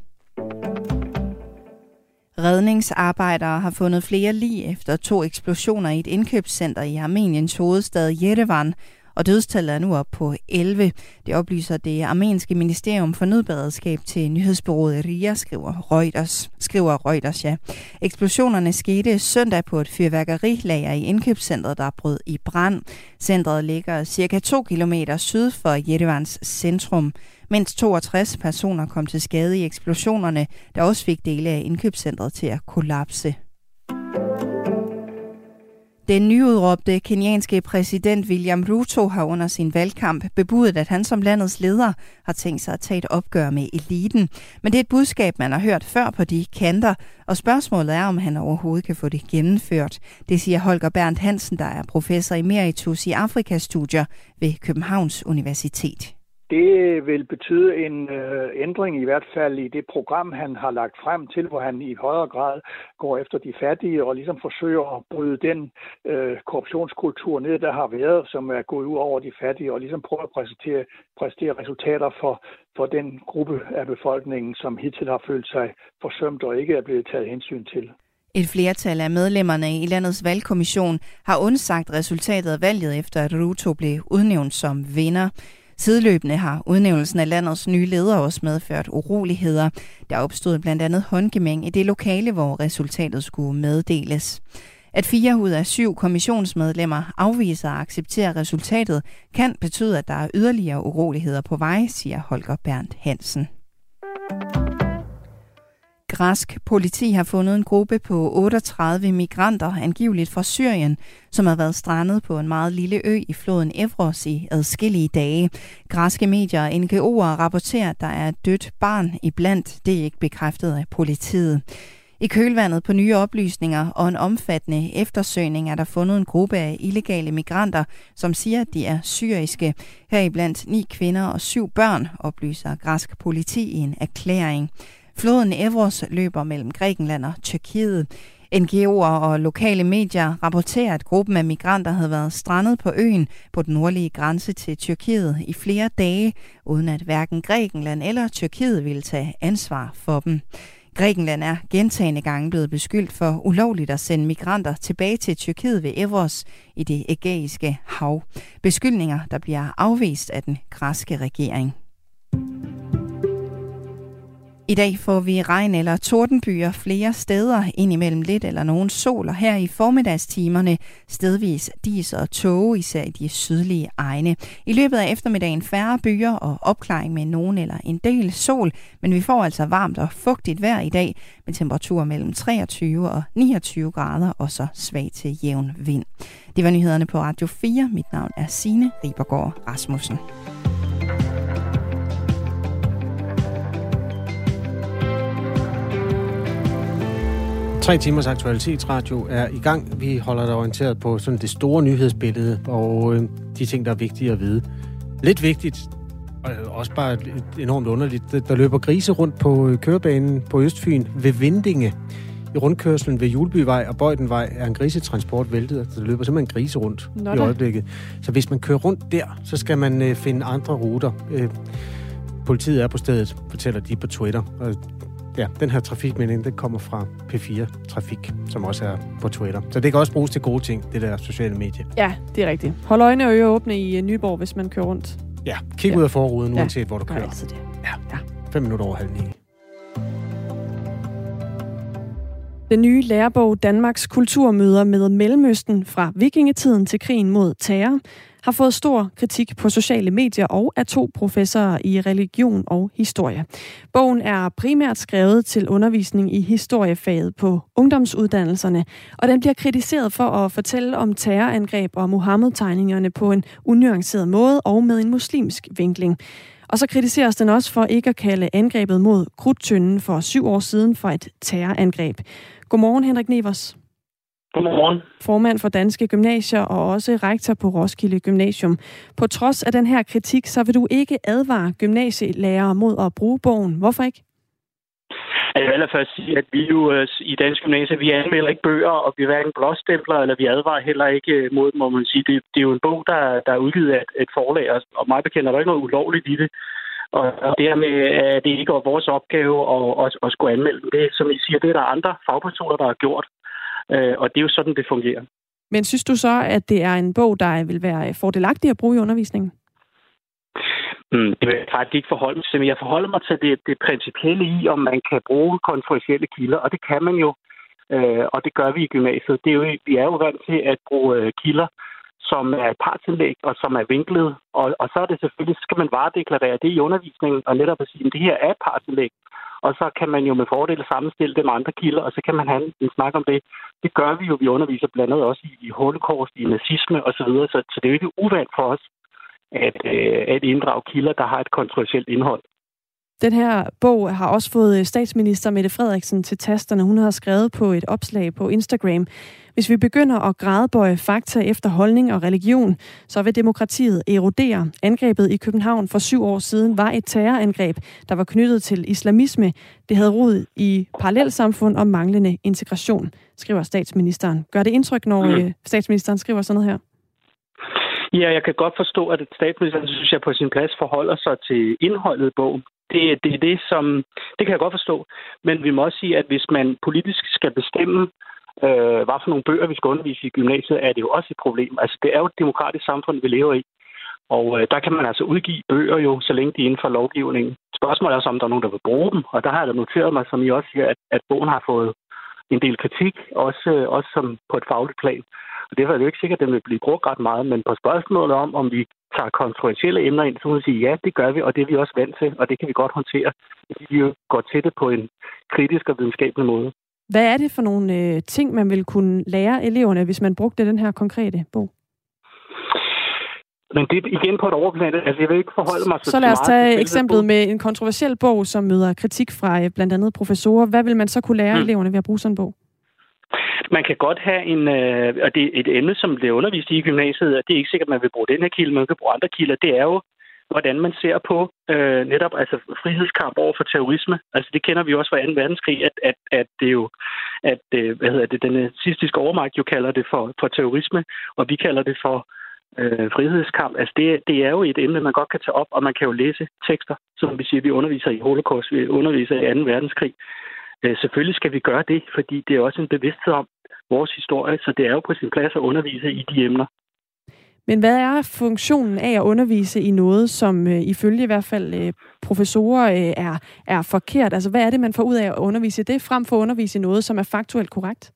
S7: Redningsarbejdere har fundet flere lig efter 2 eksplosioner i et indkøbscenter i Armeniens hovedstad Yerevan, og dødstallet er nu op på 11. Det oplyser det armenske ministerium for nødberedskab til nyhedsbureauet RIA, skriver Reuters. Ja. Eksplosionerne skete søndag på et fyrværkerilager i indkøbscentret, der brød i brand. Centret ligger cirka 2 kilometer syd for Yerevans centrum. Mindst 62 personer kom til skade i eksplosionerne, der også fik dele af indkøbscentret til at kollapse. Den nyudråbte kenyanske præsident William Ruto har under sin valgkamp bebudet, at han som landets leder har tænkt sig at tage et opgør med eliten. Men det er et budskab, man har hørt før på de kanter, og spørgsmålet er, om han overhovedet kan få det gennemført. Det siger Holger Berndt Hansen, der er professor emeritus i Afrikastudier ved Københavns Universitet.
S8: Det vil betyde en ændring i hvert fald i det program, han har lagt frem til, hvor han i højere grad går efter de fattige og ligesom forsøger at bryde den korruptionskultur ned, der har været, som er gået ud over de fattige, og ligesom prøver at præsentere resultater for den gruppe af befolkningen, som hidtil har følt sig forsømt og ikke er blevet taget hensyn til.
S7: Et flertal af medlemmerne i landets valgkommission har undsagt resultatet af valget, efter at Ruto blev udnævnt som vinder. Sideløbende har udnævnelsen af landets nye leder også medført uroligheder. Der opstod blandt andet håndgemæng i det lokale, hvor resultatet skulle meddeles. At 4 ud af 7 kommissionsmedlemmer afviser at acceptere resultatet, kan betyde, at der er yderligere uroligheder på vej, siger Holger Berndt Hansen. Græsk politi har fundet en gruppe på 38 migranter, angiveligt fra Syrien, som har været strandet på en meget lille ø i floden Evros i adskillige dage. Græske medier og NGO'er rapporterer, at der er et dødt barn iblandt. Det er ikke bekræftet af politiet. I kølvandet på nye oplysninger og en omfattende eftersøgning er der fundet en gruppe af illegale migranter, som siger, at de er syriske. Heriblandt 9 kvinder og 7 børn, oplyser græsk politi i en erklæring. Floden Evros løber mellem Grækenland og Tyrkiet. NGO'er og lokale medier rapporterer, at gruppen af migranter havde været strandet på øen på den nordlige grænse til Tyrkiet i flere dage, uden at hverken Grækenland eller Tyrkiet ville tage ansvar for dem. Grækenland er gentagne gange blevet beskyldt for ulovligt at sende migranter tilbage til Tyrkiet ved Evros i det Ægæiske hav. Beskyldninger, der bliver afvist af den græske regering. I dag får vi regn eller tordenbyer flere steder, indimellem lidt eller nogen sol, og her i formiddagstimerne stedvis dis og tåge, især i de sydlige egne. I løbet af eftermiddagen færre byer og opklaring med nogen eller en del sol, men vi får altså varmt og fugtigt vejr i dag med temperaturer mellem 23 og 29 grader og så svag til jævn vind. Det var nyhederne på Radio 4. Mit navn er Signe Ribergaard Rasmussen.
S2: 3 timers aktualitetsradio er i gang. Vi holder dig orienteret på sådan det store nyhedsbillede og de ting, der er vigtige at vide. Lidt vigtigt, og også bare enormt underligt, der løber grise rundt på kørebanen på Østfyn ved Vindinge. I rundkørslen ved Hjulbyvej og Bøjdenvej er en grisetransport væltet. Der løber simpelthen grise rundt i øjeblikket. Så hvis man kører rundt der, så skal man finde andre ruter. Politiet er på stedet, fortæller de på Twitter. Og ja, den her trafikmelding, den kommer fra P4 Trafik, som også er på Twitter. Så det kan også bruges til gode ting, det der sociale medie.
S1: Ja, det er rigtigt. Hold øjne og ører åbne i Nyborg, hvis man kører rundt.
S2: Ja, kig ud af forruden, uanset hvor du kører.
S1: Altid det.
S2: Ja. 5 minutter over 8:30.
S1: Den nye lærebog Danmarks kulturmøder med Mellemøsten fra vikingetiden til krigen mod terror har fået stor kritik på sociale medier og af 2 professorer i religion og historie. Bogen er primært skrevet til undervisning i historiefaget på ungdomsuddannelserne, og den bliver kritiseret for at fortælle om terrorangreb og Muhammed-tegningerne på en unuanceret måde og med en muslimsk vinkling. Og så kritiseres den også for ikke at kalde angrebet mod Krudttønden for 7 år siden for et terrorangreb. Godmorgen, Henrik Nevers.
S9: Godmorgen.
S1: Formand for Danske Gymnasier og også rektor på Roskilde Gymnasium. På trods af den her kritik, så vil du ikke advare gymnasielærere mod at bruge bogen. Hvorfor ikke?
S9: Jeg vil allerførst sige, at vi jo i Danske Gymnasier, vi anmelder ikke bøger, og vi er hverken blåstempler, eller vi advarer heller ikke mod dem, må man sige. Det er jo en bog, der er udgivet af et forlag, og mig bekendt er der ikke noget ulovligt i det. Og det her med, at det ikke er vores opgave at skulle anmelde det, som I siger, det er der andre fagpersoner, der har gjort. Og det er jo sådan, det fungerer.
S1: Men synes du så, at det er en bog, der vil være fordelagtig at bruge i undervisningen?
S9: Det vil jeg faktisk ikke forholde mig til, men jeg forholder mig til det principielle i, om man kan bruge kontroversielle kilder, og det kan man jo, og det gør vi i gymnasiet. Vi er jo vant til at bruge kilder, som er et partsindlæg, og som er vinklet, og så er det selvfølgelig, skal man varedeklarere det i undervisningen, og netop at sige, at det her er et partsindlæg, og så kan man jo med fordel sammenstille det med andre kilder, og så kan man have en snak om det. Det gør vi jo, vi underviser blandt andet også i holocaust, i nazisme osv., så det er jo ikke uvant for os, at inddrage kilder, der har et kontroversielt indhold.
S1: Den her bog har også fået statsminister Mette Frederiksen til tasterne. Hun har skrevet på et opslag på Instagram: Hvis vi begynder at gradbøje fakta efter holdning og religion, så vil demokratiet erodere. Angrebet i København for 7 år siden var et terrorangreb, der var knyttet til islamisme. Det havde rod i parallelsamfund og manglende integration, skriver statsministeren. Gør det indtryk, når statsministeren skriver sådan noget her?
S9: Ja, jeg kan godt forstå, at statsministeren, synes jeg, på sin plads forholder sig til indholdet i bogen. Det kan jeg godt forstå. Men vi må også sige, at hvis man politisk skal bestemme, hvad for nogle bøger vi skal undervise i gymnasiet, er det jo også et problem. Altså, det er jo et demokratisk samfund, vi lever i. Og der kan man altså udgive bøger jo, så længe de er inden for lovgivningen. Spørgsmålet er så, om der er nogen, der vil bruge dem. Og der har jeg da noteret mig, som I også siger, at bogen har fået en del kritik, også som på et fagligt plan. Og derfor er det jo ikke sikkert, at den vil blive brugt ret meget, men på spørgsmålet om vi tager kontroversielle emner ind, så må vi sige, ja, det gør vi, og det er vi også vant til, og det kan vi godt håndtere. Vi jo går til det på en kritisk og videnskabelig måde.
S1: Hvad er det for nogle ting, man vil kunne lære eleverne, hvis man brugte den her konkrete bog?
S9: Men det er igen på et overplan. Altså, jeg vil ikke forholde mig
S1: så lad os tage eksemplet med en kontroversiel bog, som møder kritik fra blandt andet professorer. Hvad vil man så kunne lære eleverne ved at bruge sådan en bog?
S9: Man kan godt have og det er et emne, som bliver undervist i gymnasiet, og det er ikke sikkert, at man vil bruge den her kilde, man kan bruge andre kilder. Det er jo, hvordan man ser på netop altså frihedskamp over for terrorisme. Altså det kender vi også fra 2. verdenskrig, at det jo, den nazistiske overmagt jo kalder det for terrorisme, og vi kalder det for frihedskamp. Altså det er jo et emne, man godt kan tage op, og man kan jo læse tekster, som vi siger, vi underviser i holocaust, vi underviser i 2. verdenskrig. Selvfølgelig skal vi gøre det, fordi det er også en bevidsthed om vores historie, så det er jo på sin plads at undervise i de emner.
S1: Men hvad er funktionen af at undervise i noget, som ifølge i hvert fald professorer er forkert? Altså hvad er det, man får ud af at undervise det, frem for at undervise i noget, som er faktuelt korrekt?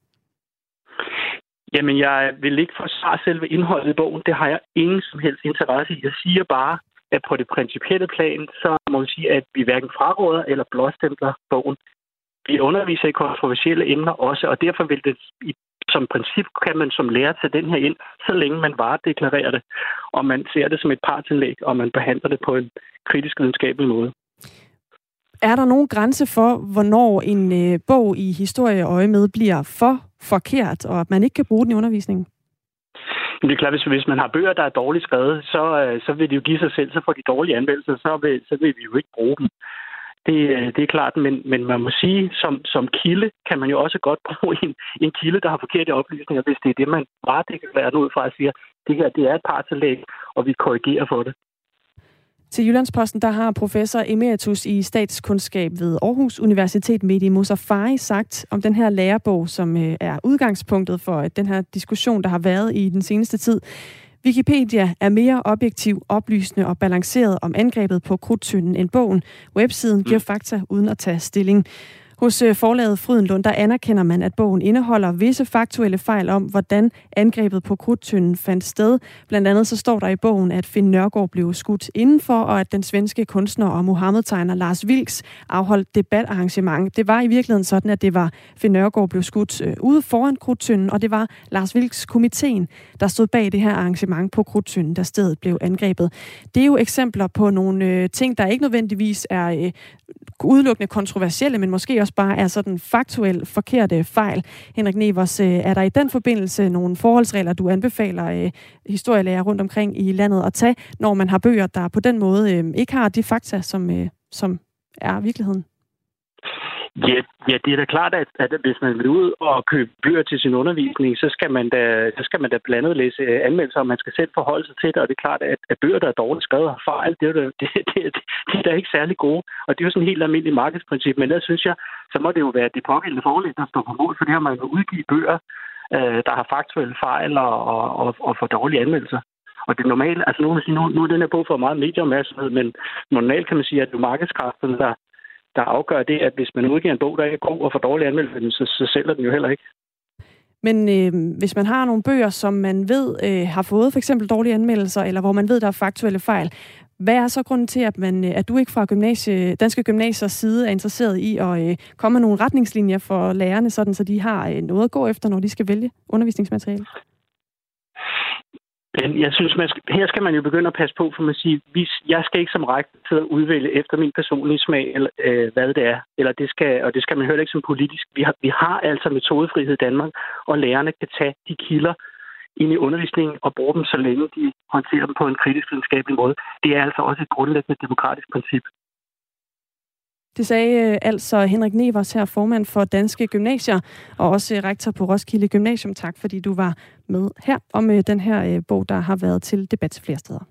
S9: Jamen, jeg vil ikke forsvare selve indholdet i bogen. Det har jeg ingen som helst interesse i. Jeg siger bare, at på det principielle plan, så må vi sige, at vi hverken fraråder eller blåstempler bogen. Vi underviser i kontroversielle emner også, og derfor vil det som princip, kan man som lærer tage den her ind, så længe man varedeklarerer det, og man ser det som et partsindlæg, og man behandler det på en kritisk videnskabelig måde.
S1: Er der nogen grænse for, hvornår en bog i historieøjemed bliver for forkert, og at man ikke kan bruge den i undervisningen?
S9: Det er klart, hvis man har bøger, der er dårligt skrevet, så vil de jo give sig selv, så får de dårlige anmeldelser, så vil vi jo ikke bruge dem. Det er klart, men man må sige, som kilde kan man jo også godt bruge en kilde, der har forkerte oplysninger, hvis det er det, man bare deklarerer ud fra og siger, det her det er et partsindlæg, og vi korrigerer for det.
S1: Til Jyllandsposten, der har professor emeritus i statskundskab ved Aarhus Universitet, Mehdi Mosafari, sagt om den her lærebog, som er udgangspunktet for den her diskussion, der har været i den seneste tid. Wikipedia er mere objektiv, oplysende og balanceret om angrebet på Krudttønden end bogen. Websiden giver fakta uden at tage stilling. Hos forlaget Frydenlund, der anerkender man, at bogen indeholder visse faktuelle fejl om, hvordan angrebet på Krudttønden fandt sted. Blandt andet så står der i bogen, at Finn Nørgaard blev skudt indenfor, og at den svenske kunstner og Muhammed-tegner Lars Vilks afholdt debatarrangement. Det var i virkeligheden sådan, at det var Finn Nørgaard blev skudt ude foran Krudttønden, og det var Lars Vilks komiteen, der stod bag det her arrangement på Krudttønden, da stedet blev angrebet. Det er jo eksempler på nogle ting, der ikke nødvendigvis er udelukkende kontroversielle, men måske også bare er sådan faktuelt forkerte fejl. Henrik Nevers, er der i den forbindelse nogle forholdsregler, du anbefaler historielærer rundt omkring i landet at tage, når man har bøger, der på den måde ikke har de fakta, som er virkeligheden?
S9: Ja, det er da klart, at hvis man vil ud og købe bøger til sin undervisning, så skal man da blandt andet læse anmeldelser, og man skal selv forholde sig til det, og det er klart, at bøger, der er dårligt skrevet og har fejl, det er da ikke særlig gode, og det er jo sådan et helt almindeligt markedsprincip, men der synes jeg, så må det jo være det pågældende forlag, der står på mål, for det har man jo udgivet bøger, der har faktuelle fejl og for dårlige anmeldelser. Og det normale, altså nu er den her bog for meget medieopmærksomhed, men normalt kan man sige, at det er markedskræfterne, der afgør det, at hvis man udgiver en bog, der ikke er god og for dårlig anmeldelse, så sælger den jo heller ikke.
S1: Men hvis man har nogle bøger, som man ved har fået for eksempel dårlige anmeldelser, eller hvor man ved, der er faktuelle fejl, hvad er så grunden til, at du ikke fra Danske Gymnasiers side er interesseret i at komme med nogle retningslinjer for lærerne, sådan så de har noget at gå efter, når de skal vælge undervisningsmateriale?
S9: Jeg synes, her skal man jo begynde at passe på, for man siger, jeg skal ikke som rektor til at udvælge efter min personlige smag, eller hvad det er. Og det skal man heller ikke som politisk. Vi har altså metodefrihed i Danmark, og lærerne kan tage de kilder ind i undervisningen og bruge dem, så længe de håndterer dem på en kritisk videnskabelig måde. Det er altså også et grundlæggende demokratisk princip.
S1: Det sagde altså Henrik Nevers her, formand for Danske Gymnasier, og også rektor på Roskilde Gymnasium. Tak, fordi du var med her om den her bog, der har været til debat flere steder.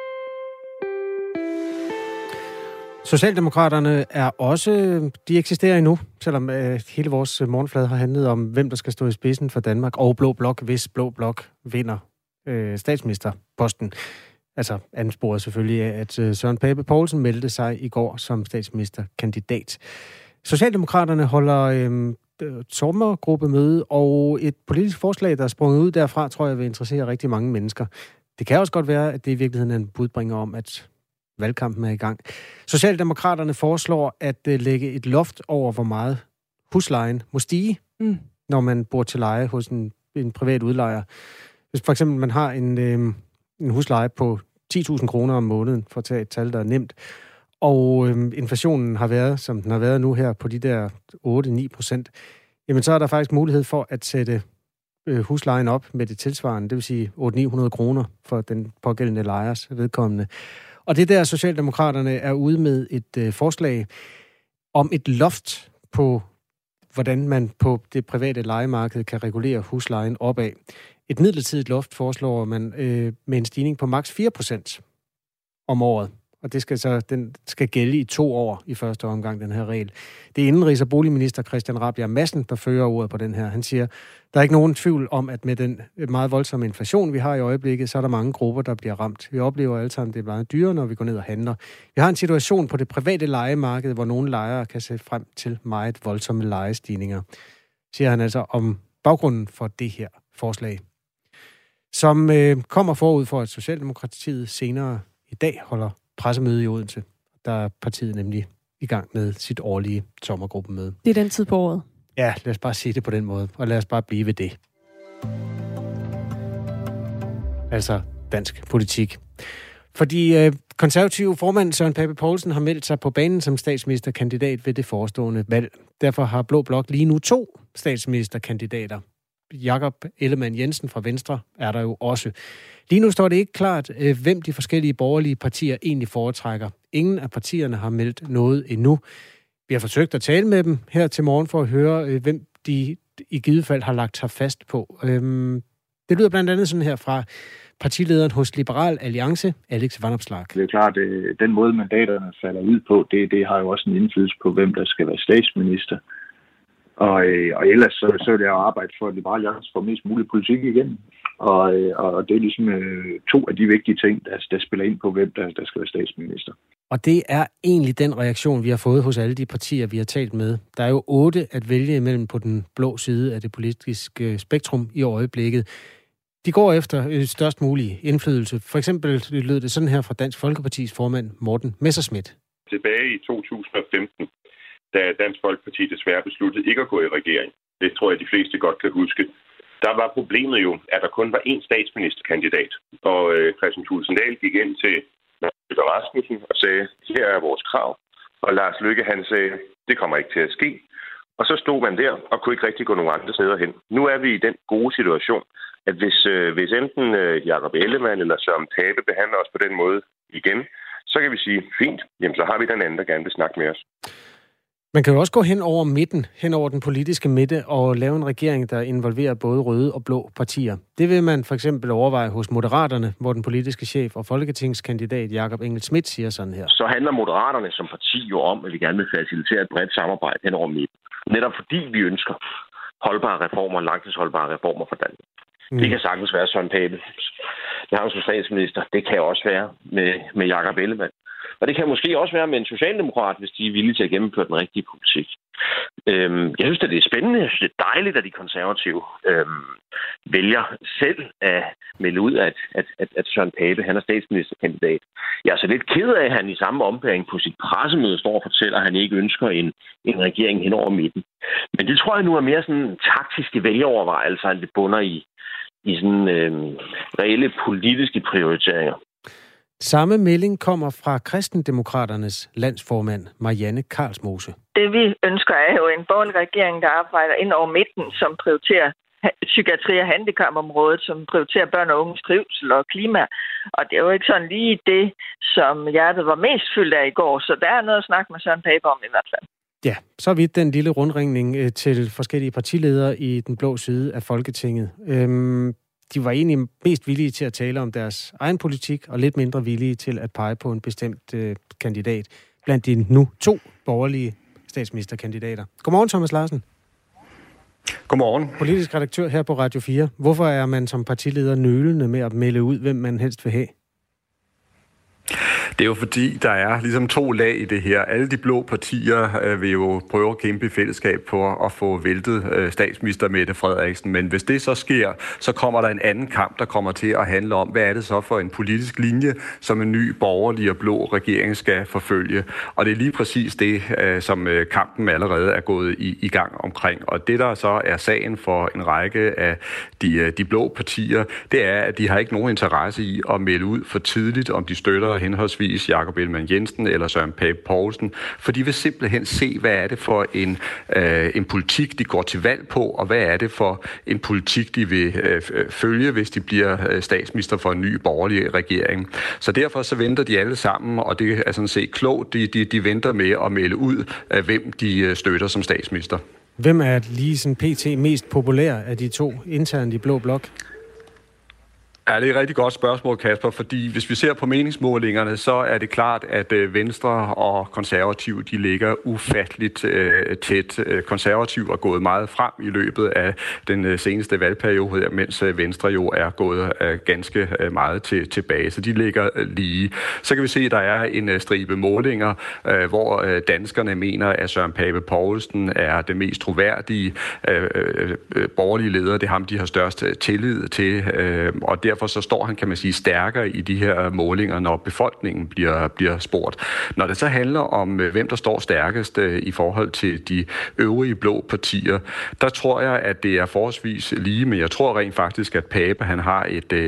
S2: Socialdemokraterne er også, de eksisterer endnu, selvom hele vores morgenflade har handlet om, hvem der skal stå i spidsen for Danmark, og Blå Blok, hvis Blå Blok vinder statsministerposten. Altså ansporet selvfølgelig af, at Søren Pape Poulsen meldte sig i går som statsministerkandidat. Socialdemokraterne holder sommergruppemøde, og et politisk forslag, der er sprunget ud derfra, tror jeg vil interessere rigtig mange mennesker. Det kan også godt være, at det i virkeligheden er en budbringer om, at valgkampen er i gang. Socialdemokraterne foreslår at lægge et loft over, hvor meget huslejen må stige, når man bor til leje hos en privat udlejer. Hvis for eksempel man har en husleje på 10.000 kroner om måneden, for at tage et tal, der er nemt, og inflationen har været, som den har været nu her, på de der 8-9%, jamen så er der faktisk mulighed for at sætte huslejen op med det tilsvarende, det vil sige 800-900 kroner for den pågældende lejers vedkommende. Og det der Socialdemokraterne er ude med et forslag om et loft på, hvordan man på det private lejemarked kan regulere huslejen opad. Et midlertidigt loft foreslår man med en stigning på maks 4% om året. Og den skal gælde i 2 år i første omgang, den her regel. Det er indenrigs- og boligminister Christian Rabjerg Madsen, der fører ordet på den her. Han siger, der er ikke nogen tvivl om, at med den meget voldsomme inflation, vi har i øjeblikket, så er der mange grupper, der bliver ramt. Vi oplever alle sammen, det er meget dyrere, når vi går ned og handler. Vi har en situation på det private lejemarked, hvor nogle lejere kan se frem til meget voldsomme lejestigninger, siger han altså om baggrunden for det her forslag, som kommer forud for, at Socialdemokratiet senere i dag holder pressemøde i Odense. Der er partiet nemlig i gang med sit årlige sommergruppemøde.
S1: Det er den tid på året.
S2: Ja, lad os bare sige det på den måde, og lad os bare blive ved det. Altså dansk politik. Fordi konservative formand Søren Pape Poulsen har meldt sig på banen som statsministerkandidat ved det forestående valg. Derfor har Blå Blok lige nu 2 statsministerkandidater. Jakob Ellemann-Jensen fra Venstre er der jo også. Lige nu står det ikke klart, hvem de forskellige borgerlige partier egentlig foretrækker. Ingen af partierne har meldt noget endnu. Vi har forsøgt at tale med dem her til morgen for at høre, hvem de i givet fald har lagt sig fast på. Det lyder blandt andet sådan her fra partilederen hos Liberal Alliance, Alex Vanopslagh.
S10: Det er klart, at den måde mandaterne falder ud på, det har jo også en indflydelse på, hvem der skal være statsminister. Og ellers så vil jeg arbejde for, at Liberal Alliance får mest mulig politik igen. Og det er ligesom 2 af de vigtige ting, der spiller ind på, hvem der skal være statsminister.
S2: Og det er egentlig den reaktion, vi har fået hos alle de partier, vi har talt med. Der er jo 8 at vælge imellem på den blå side af det politiske spektrum i øjeblikket. De går efter størst mulig indflydelse. For eksempel lød det sådan her fra Dansk Folkepartis formand Morten Messerschmidt.
S3: Tilbage i 2015, da Dansk Folkeparti desværre besluttede ikke at gå i regering. Det tror jeg, de fleste godt kan huske. Der var problemet jo, at der kun var én statsministerkandidat. Og Kristian Thulesen Dahl gik ind til Løkke Rasmussen og sagde, her er vores krav. Og Lars Løkke, han sagde, det kommer ikke til at ske. Og så stod man der og kunne ikke rigtig gå nogen andre steder hen. Nu er vi i den gode situation, at hvis enten Jakob Ellemann eller Søren Pape behandler os på den måde igen, så kan vi sige, fint, jamen så har vi den anden, der gerne vil snakke med os.
S2: Man kan jo også gå hen over midten, hen over den politiske midte, og lave en regering, der involverer både røde og blå partier. Det vil man for eksempel overveje hos Moderaterne, hvor den politiske chef og folketingskandidat Jakob Engel-Schmidt siger sådan her.
S11: Så handler Moderaterne som parti jo om, at vi gerne vil facilitere et bredt samarbejde hen over midten. Netop fordi vi ønsker holdbare reformer, langtidsholdbare reformer for Danmark. Det kan sagtens være Søren Pape. Det har han som statsminister. Det kan også være med Jakob Ellemann. Og det kan måske også være med en socialdemokrat, hvis de er villige til at gennemføre den rigtige politik. Jeg synes, at det er spændende. Jeg synes, det er dejligt, at de konservative vælger selv at melde ud, at Søren Pape, han er statsministerkandidat. Jeg er så lidt ked af, at han i samme ombæring på sit pressemøde står og fortæller, at han ikke ønsker en regering hen over midten. Men det tror jeg nu er mere sådan taktiske vælgerovervejelser, end det bunder i sådan reelle politiske prioriteringer.
S2: Samme melding kommer fra Kristendemokraternes landsformand Marianne Karlsmose.
S12: Det vi ønsker er jo en borgerlig regering, der arbejder ind over midten, som prioriterer psykiatri- og handicapområdet, som prioriterer børn og unges trivsel og klima. Og det er jo ikke sådan lige det, som hjertet var mest fyldt af i går, så der er noget at snakke med Søren Pape om i hvert fald.
S2: Ja, så vidt den lille rundringning til forskellige partiledere i den blå side af Folketinget. De var egentlig mest villige til at tale om deres egen politik, og lidt mindre villige til at pege på en bestemt kandidat blandt de nu 2 borgerlige statsministerkandidater. Godmorgen, Thomas Larsen.
S13: Godmorgen.
S2: Politisk redaktør her på Radio 4. Hvorfor er man som partileder nølende med at melde ud, hvem man helst vil have?
S13: Det er jo fordi, der er ligesom 2 lag i det her. Alle de blå partier vil jo prøve at kæmpe i fællesskab på at få væltet statsminister Mette Frederiksen. Men hvis det så sker, så kommer der en anden kamp, der kommer til at handle om, hvad er det så for en politisk linje, som en ny borgerlig og blå regering skal forfølge. Og det er lige præcis det, som kampen allerede er gået i gang omkring. Og det, der så er sagen for en række af de blå partier, det er, at de har ikke nogen interesse i at melde ud for tidligt, om de støtter henholdsvis Jakob Ellemann-Jensen eller Søren Pape Poulsen, for de vil simpelthen se, hvad er det for en politik, de går til valg på, og hvad er det for en politik, de vil følge, hvis de bliver statsminister for en ny borgerlig regering. Så derfor så venter de alle sammen, og det er sådan set klogt, de venter med at melde ud, hvem de støtter som statsminister.
S2: Hvem er lige sådan pt. Mest populær af de 2 internt i Blå Blok?
S13: Ja, det er et rigtig godt spørgsmål, Kasper, fordi hvis vi ser på meningsmålingerne, så er det klart, at Venstre og Konservative, de ligger ufatteligt tæt. Konservative er gået meget frem i løbet af den seneste valgperiode, mens Venstre jo er gået ganske meget tilbage, så de ligger lige. Så kan vi se, at der er en stribe målinger, hvor danskerne mener, at Søren Pape Poulsen er det mest troværdige borgerlige leder. Det er ham, de har størst tillid til, og derfor så står han, kan man sige, stærkere i de her målinger, når befolkningen bliver spurgt. Når det så handler om, hvem der står stærkest i forhold til de øvrige blå partier, der tror jeg, at det er forholdsvis lige, men jeg tror rent faktisk, at Pape, han har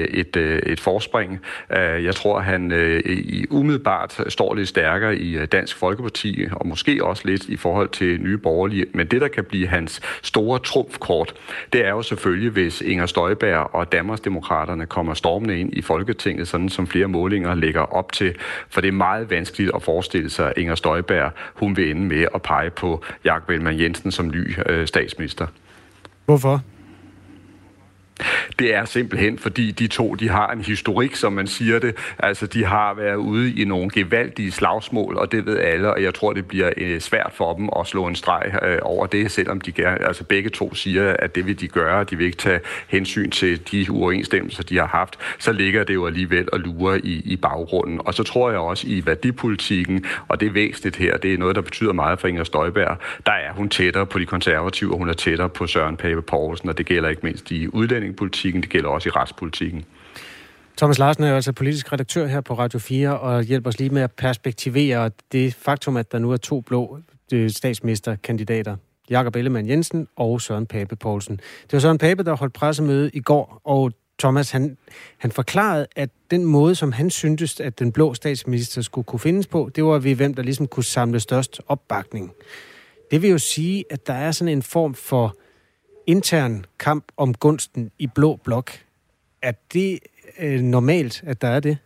S13: et forspring. Jeg tror, han umiddelbart står lidt stærkere i Dansk Folkeparti, og måske også lidt i forhold til Nye Borgerlige, men det, der kan blive hans store trumfkort, det er jo selvfølgelig, hvis Inger Støjberg og Danmarksdemokraterne kommer stormende ind i Folketinget, sådan som flere målinger lægger op til. For det er meget vanskeligt at forestille sig, at Inger Støjberg, hun vil ende med at pege på Jakob Ellemann-Jensen som ny statsminister.
S2: Hvorfor?
S13: Det er simpelthen, fordi de to, de har en historik, som man siger det. Altså, de har været ude i nogle gevaldige slagsmål, og det ved alle, og jeg tror, det bliver svært for dem at slå en streg over det, selvom de gerne, altså begge to siger, at det vil de gøre, de vil ikke tage hensyn til de uoverensstemmelser, de har haft, så ligger det jo alligevel og lurer i baggrunden. Og så tror jeg også i værdipolitikken, og det er væsentligt her, det er noget, der betyder meget for Inger Støjberg, der er hun tættere på de konservative, og hun er tættere på Søren Pape Poulsen, og det gælder ikke mindst i udlændingepolitikken, det gælder også i retspolitikken.
S2: Thomas Larsen er jo altså politisk redaktør her på Radio 4 og hjælper os lige med at perspektivere det faktum, at der nu er 2 blå statsministerkandidater. Jakob Ellemann-Jensen og Søren Pape Poulsen. Det var Søren Pape, der holdt pressemøde i går, og Thomas, han forklarede, at den måde, som han syntes, at den blå statsminister skulle kunne findes på, det var ved, hvem der ligesom kunne samle størst opbakning. Det vil jo sige, at der er sådan en form for intern kamp om gunsten i blå blok. Er det normalt, at der er det?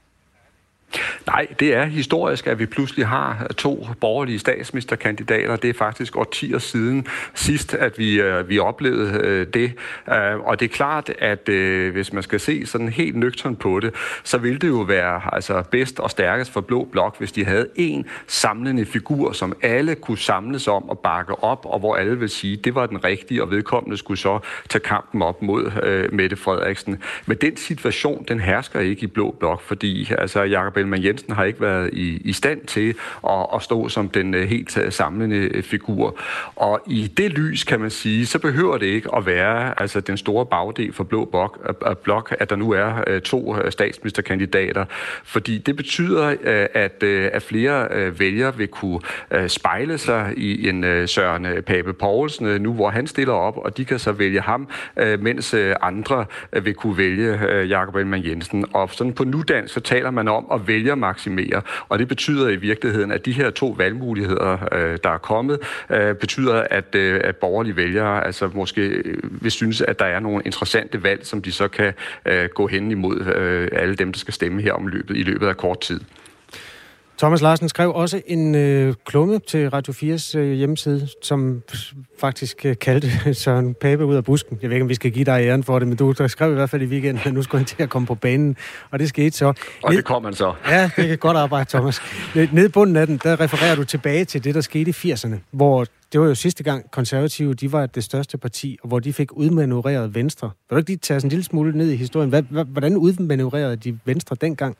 S13: Nej, det er historisk, at vi pludselig har 2 borgerlige statsministerkandidater. Det er faktisk årtier siden sidst, at vi oplevede det. Og det er klart, at hvis man skal se sådan helt nøgtern på det, så ville det jo være bedst og stærkest for blå blok, hvis de havde en samlende figur, som alle kunne samles om og bakke op, og hvor alle vil sige, det var den rigtige, og vedkommende skulle så tage kampen op mod Mette Frederiksen. Men den situation, den hersker ikke i blå blok, fordi Jakob Ellemann-Jensen har ikke været i stand til at stå som den helt samlende figur. Og i det lys, kan man sige, så behøver det ikke at være den store bagdel for blå blok, at der nu er 2 statsministerkandidater. Fordi det betyder, at flere vælgere vil kunne spejle sig i en Søren Pape Poulsen, nu hvor han stiller op, og de kan så vælge ham, mens andre vil kunne vælge Jakob Ellemann-Jensen. Og sådan på nudansk, så taler man om at vælgermaksimere, og det betyder i virkeligheden, at de her 2 valgmuligheder, der er kommet, betyder, at borgerlige vælgere måske vil synes, at der er nogle interessante valg, som de så kan gå hen imod alle dem, der skal stemme her i løbet af kort tid.
S2: Thomas Larsen skrev også en klumme til Radio 4's hjemmeside, som faktisk kaldte Søren Pape ud af busken. Jeg ved ikke, om vi skal give dig æren for det, men du skrev i hvert fald i weekenden, at nu skulle han til at komme på banen, og det skete så.
S13: Og det kom han så.
S2: Ja, det kan godt arbejde, Thomas. Nede i bunden af den, der refererer du tilbage til det, der skete i 80'erne, hvor det var jo sidste gang konservative, de var det største parti, og hvor de fik udmanøvreret Venstre. Vil du ikke lige tage sådan en lille smule ned i historien? Hvordan udmanøvrerede de Venstre dengang?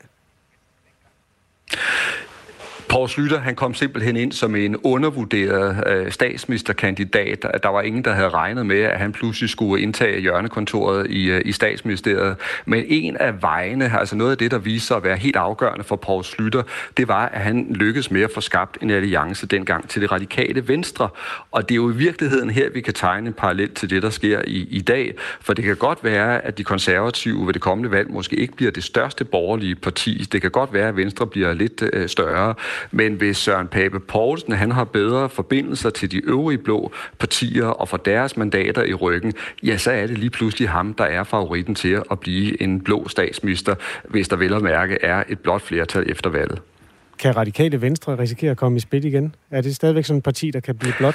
S13: Poul Schlüter, han kom simpelthen ind som en undervurderet statsministerkandidat. Der var ingen, der havde regnet med, at han pludselig skulle indtage hjørnekontoret i statsministeriet. Men en af vejene, noget af det, der viste sig at være helt afgørende for Poul Schlüter, det var, at han lykkedes med at få skabt en alliance dengang til det radikale Venstre. Og det er jo i virkeligheden her, vi kan tegne en parallel til det, der sker i dag. For det kan godt være, at de konservative ved det kommende valg måske ikke bliver det største borgerlige parti. Det kan godt være, at Venstre bliver lidt større. Men hvis Søren Pape Poulsen, han har bedre forbindelser til de øvrige blå partier og får deres mandater i ryggen, ja, så er det lige pludselig ham, der er favoritten til at blive en blå statsminister, hvis der vel at mærke er et blåt flertal efter valget.
S2: Kan Radikale Venstre risikere at komme i spil igen? Er det stadigvæk sådan et parti, der kan blive blåt?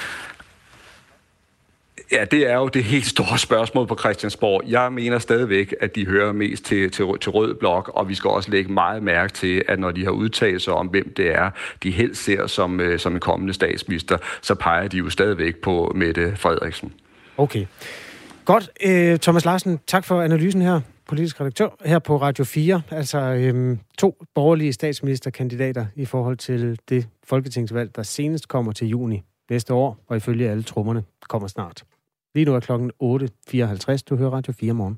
S13: Ja, det er jo det helt store spørgsmål på Christiansborg. Jeg mener stadigvæk, at de hører mest til rød blok, og vi skal også lægge meget mærke til, at når de har udtalt sig om, hvem det er, de helst ser som en kommende statsminister, så peger de jo stadigvæk på Mette Frederiksen.
S2: Okay. Godt. Thomas Larsen, tak for analysen her. Politisk redaktør her på Radio 4. Altså 2 borgerlige statsministerkandidater i forhold til det folketingsvalg, der senest kommer til juni næste år, og ifølge alle trommerne kommer snart. Lige nu er klokken 8.54. Du hører Radio 4 morgen.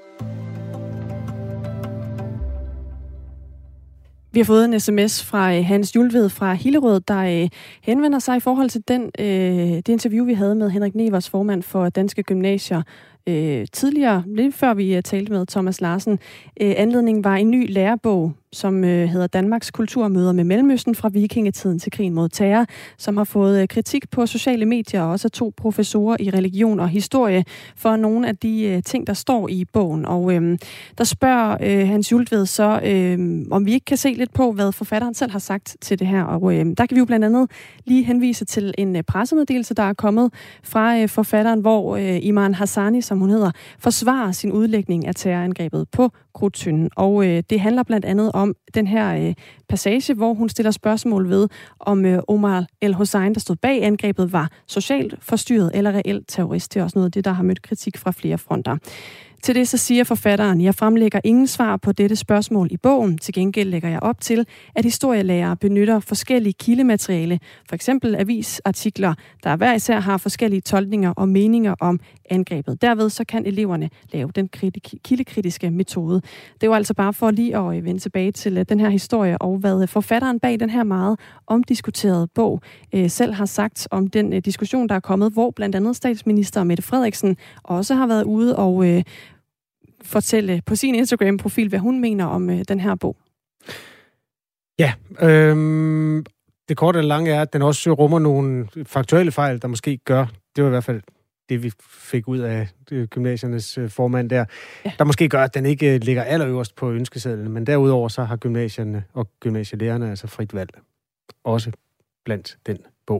S1: Vi har fået en sms fra Hans Julved fra Hillerød, der henvender sig i forhold til det interview, vi havde med Henrik Nevers, formand for Danske Gymnasier, tidligere, lidt før vi talte med Thomas Larsen. Anledningen var en ny lærebog, som hedder Danmarks kulturmøder med Mellemøsten fra vikingetiden til krigen mod terror, som har fået kritik på sociale medier og også 2 professorer i religion og historie for nogle af de ting, der står i bogen. Og der spørger Hans Jultved så, om vi ikke kan se lidt på, hvad forfatteren selv har sagt til det her. Og der kan vi jo blandt andet lige henvise til en pressemeddelelse, der er kommet fra forfatteren, hvor Iman Hassani, som hun hedder, forsvarer sin udlægning af terrorangrebet på Krudttønden. Og det handler blandt andet om den her passage, hvor hun stiller spørgsmål ved, om Omar El-Hussein, der stod bag angrebet, var socialt forstyrret eller reelt terrorist. Det er også noget af det, der har mødt kritik fra flere fronter. Til det så siger forfatteren, jeg fremlægger ingen svar på dette spørgsmål i bogen. Til gengæld lægger jeg op til, at historielærere benytter forskellige kildemateriale, for eksempel avisartikler, der hver især har forskellige tolkninger og meninger om angrebet. Derved så kan eleverne lave den kildekritiske metode. Det var altså bare for lige at vende tilbage til den her historie, og hvad forfatteren bag den her meget omdiskuterede bog selv har sagt om den diskussion, der er kommet, hvor blandt andet statsminister Mette Frederiksen også har været ude og fortælle på sin Instagram-profil, hvad hun mener om den her bog.
S2: Ja, det korte og lange er, at den også rummer nogle faktuelle fejl, der måske gør, det var i hvert fald det, vi fik ud af gymnasiernes formand der, der måske gør, at den ikke ligger allerøverst på ønskesedlen, men derudover så har gymnasierne og gymnasielærerne altså frit valg. Også blandt den bog.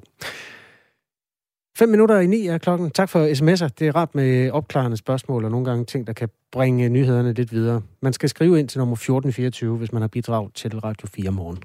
S2: 5:05 er klokken. Tak for sms'er. Det er rart med opklarende spørgsmål og nogle gange ting, der kan bringe nyhederne lidt videre. Man skal skrive ind til nummer 1424, hvis man har bidraget til Radio 4 morgen.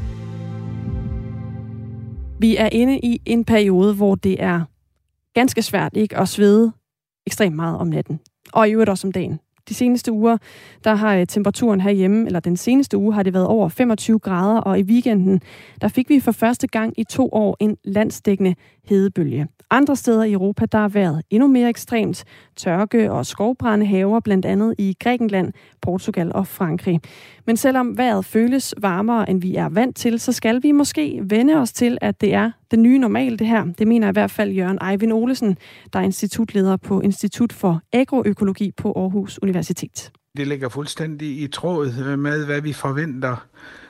S1: Vi er inde i en periode, hvor det er ganske svært ikke at svede ekstremt meget om natten. Og i øvrigt også om dagen. De seneste uger, der har temperaturen herhjemme, eller den seneste uge, har det været over 25 grader, og i weekenden, der fik vi for første gang i 2 år en landsdækkende hedebølge. Andre steder i Europa, der har været endnu mere ekstremt. Tørke og skovbrænde hærger blandt andet i Grækenland, Portugal og Frankrig. Men selvom vejret føles varmere, end vi er vant til, så skal vi måske vende os til, at det er det nye normal, det her. Det mener i hvert fald Jørgen Ejvind Olesen, der er institutleder på Institut for Agroøkologi på Aarhus Universitet.
S14: Det ligger fuldstændig i tråd med, hvad vi forventer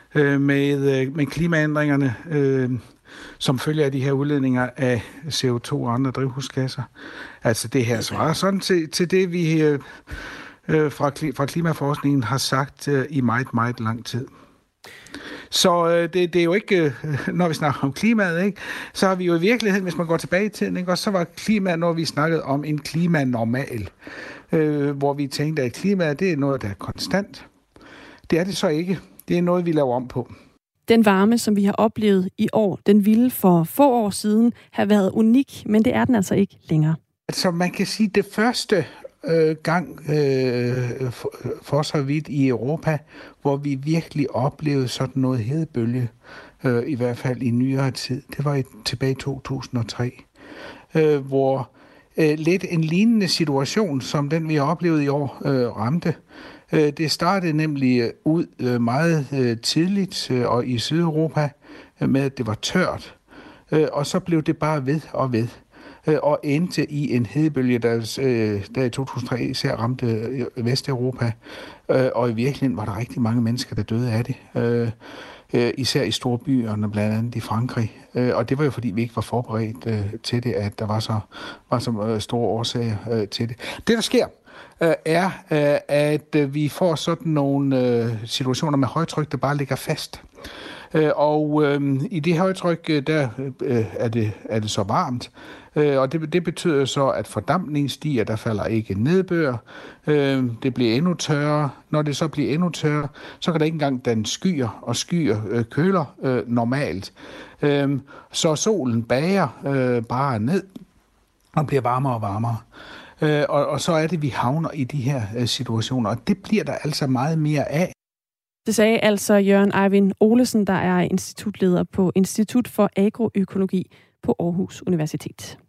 S14: med klimaændringerne, som følger af de her udledninger af CO2 og andre drivhusgasser. Altså det her svarer sådan til det, vi fra klimaforskningen har sagt i meget, meget lang tid. Så det er jo ikke, når vi snakker om klimaet, ikke, så har vi jo i virkeligheden, hvis man går tilbage i tiden, ikke, og så var klimaet, når vi snakkede om en klimanormal, hvor vi tænkte, at klimaet det er noget, der er konstant. Det er det så ikke. Det er noget, vi laver om på.
S1: Den varme, som vi har oplevet i år, den ville for få år siden have været unik, men det er den altså ikke længere.
S14: Altså man kan sige, det første gang for så vidt i Europa, hvor vi virkelig oplevede sådan noget hedebølge, i hvert fald i nyere tid, det var tilbage i 2003, hvor lidt en lignende situation, som den vi har oplevet i år, ramte. Det startede nemlig ud meget tidligt og i Sydeuropa med, at det var tørt, og så blev det bare ved og ved. Og endte i en hedebølge, der i 2003 især ramte Vesteuropa. Og i virkeligheden var der rigtig mange mennesker, der døde af det. Især i store byerne, blandt andet i Frankrig. Og det var jo fordi, vi ikke var forberedt til det, at der var så store årsager til det. Det, der sker, er, at vi får sådan nogle situationer med højtryk, der bare ligger fast. Og i det højtryk, der er det så varmt, og det betyder så, at fordampningen stiger, der falder ikke nedbør, det bliver endnu tørre. Når det så bliver endnu tørre, så kan der ikke engang danne skyer, og skyer køler normalt. Så solen bager bare ned, og bliver varmere og varmere. Og så er det, vi havner i de her situationer, og det bliver der altså meget mere af.
S1: Det sagde altså Jørgen Ejvind Olesen, der er institutleder på Institut for Agroøkologi på Aarhus Universitet.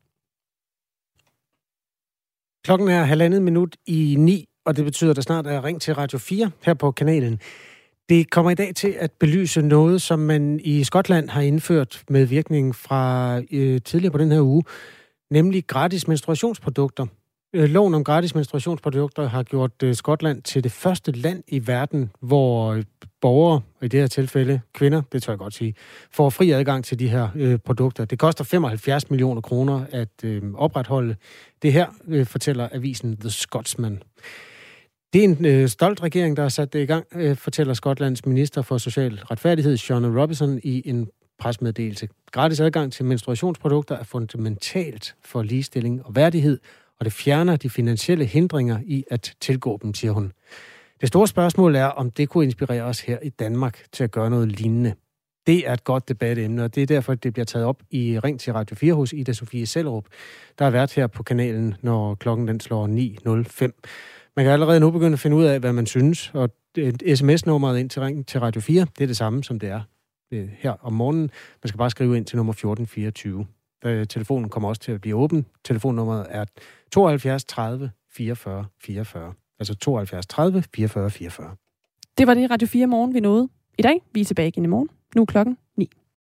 S2: Klokken er 8:30, og det betyder, at der snart er ring til Radio 4 her på kanalen. Det kommer i dag til at belyse noget, som man i Skotland har indført med virkning fra tidligere på den her uge, nemlig gratis menstruationsprodukter. Loven om gratis menstruationsprodukter har gjort Skotland til det første land i verden, hvor borgere, i det her tilfælde kvinder, det tør jeg godt sige, får fri adgang til de her produkter. Det koster 75 millioner kroner at opretholde det her, fortæller avisen The Scotsman. Det er en stolt regering, der har sat det i gang, fortæller Skotlands minister for social retfærdighed, Shona Robinson, i en presmeddelelse. Gratis adgang til menstruationsprodukter er fundamentalt for ligestilling og værdighed, og det fjerner de finansielle hindringer i at tilgå dem, siger hun. Det store spørgsmål er, om det kunne inspirere os her i Danmark til at gøre noget lignende. Det er et godt debatemne, og det er derfor, at det bliver taget op i Ring til Radio 4 hos Ida Sofie Sellerup, der har været her på kanalen, når klokken den slår 9.05. Man kan allerede nu begynde at finde ud af, hvad man synes, og sms-nummeret ind til Ring til Radio 4, det er det samme, som det er her om morgenen. Man skal bare skrive ind til nummer 1424. Telefonen kommer også til at blive åben. Telefonnummeret er 72 30 44 44. Altså 72 30 44 44.
S1: Det var det Radio 4 morgen, vi nåede i dag. Vi er tilbage igen i morgen. Nu er klokken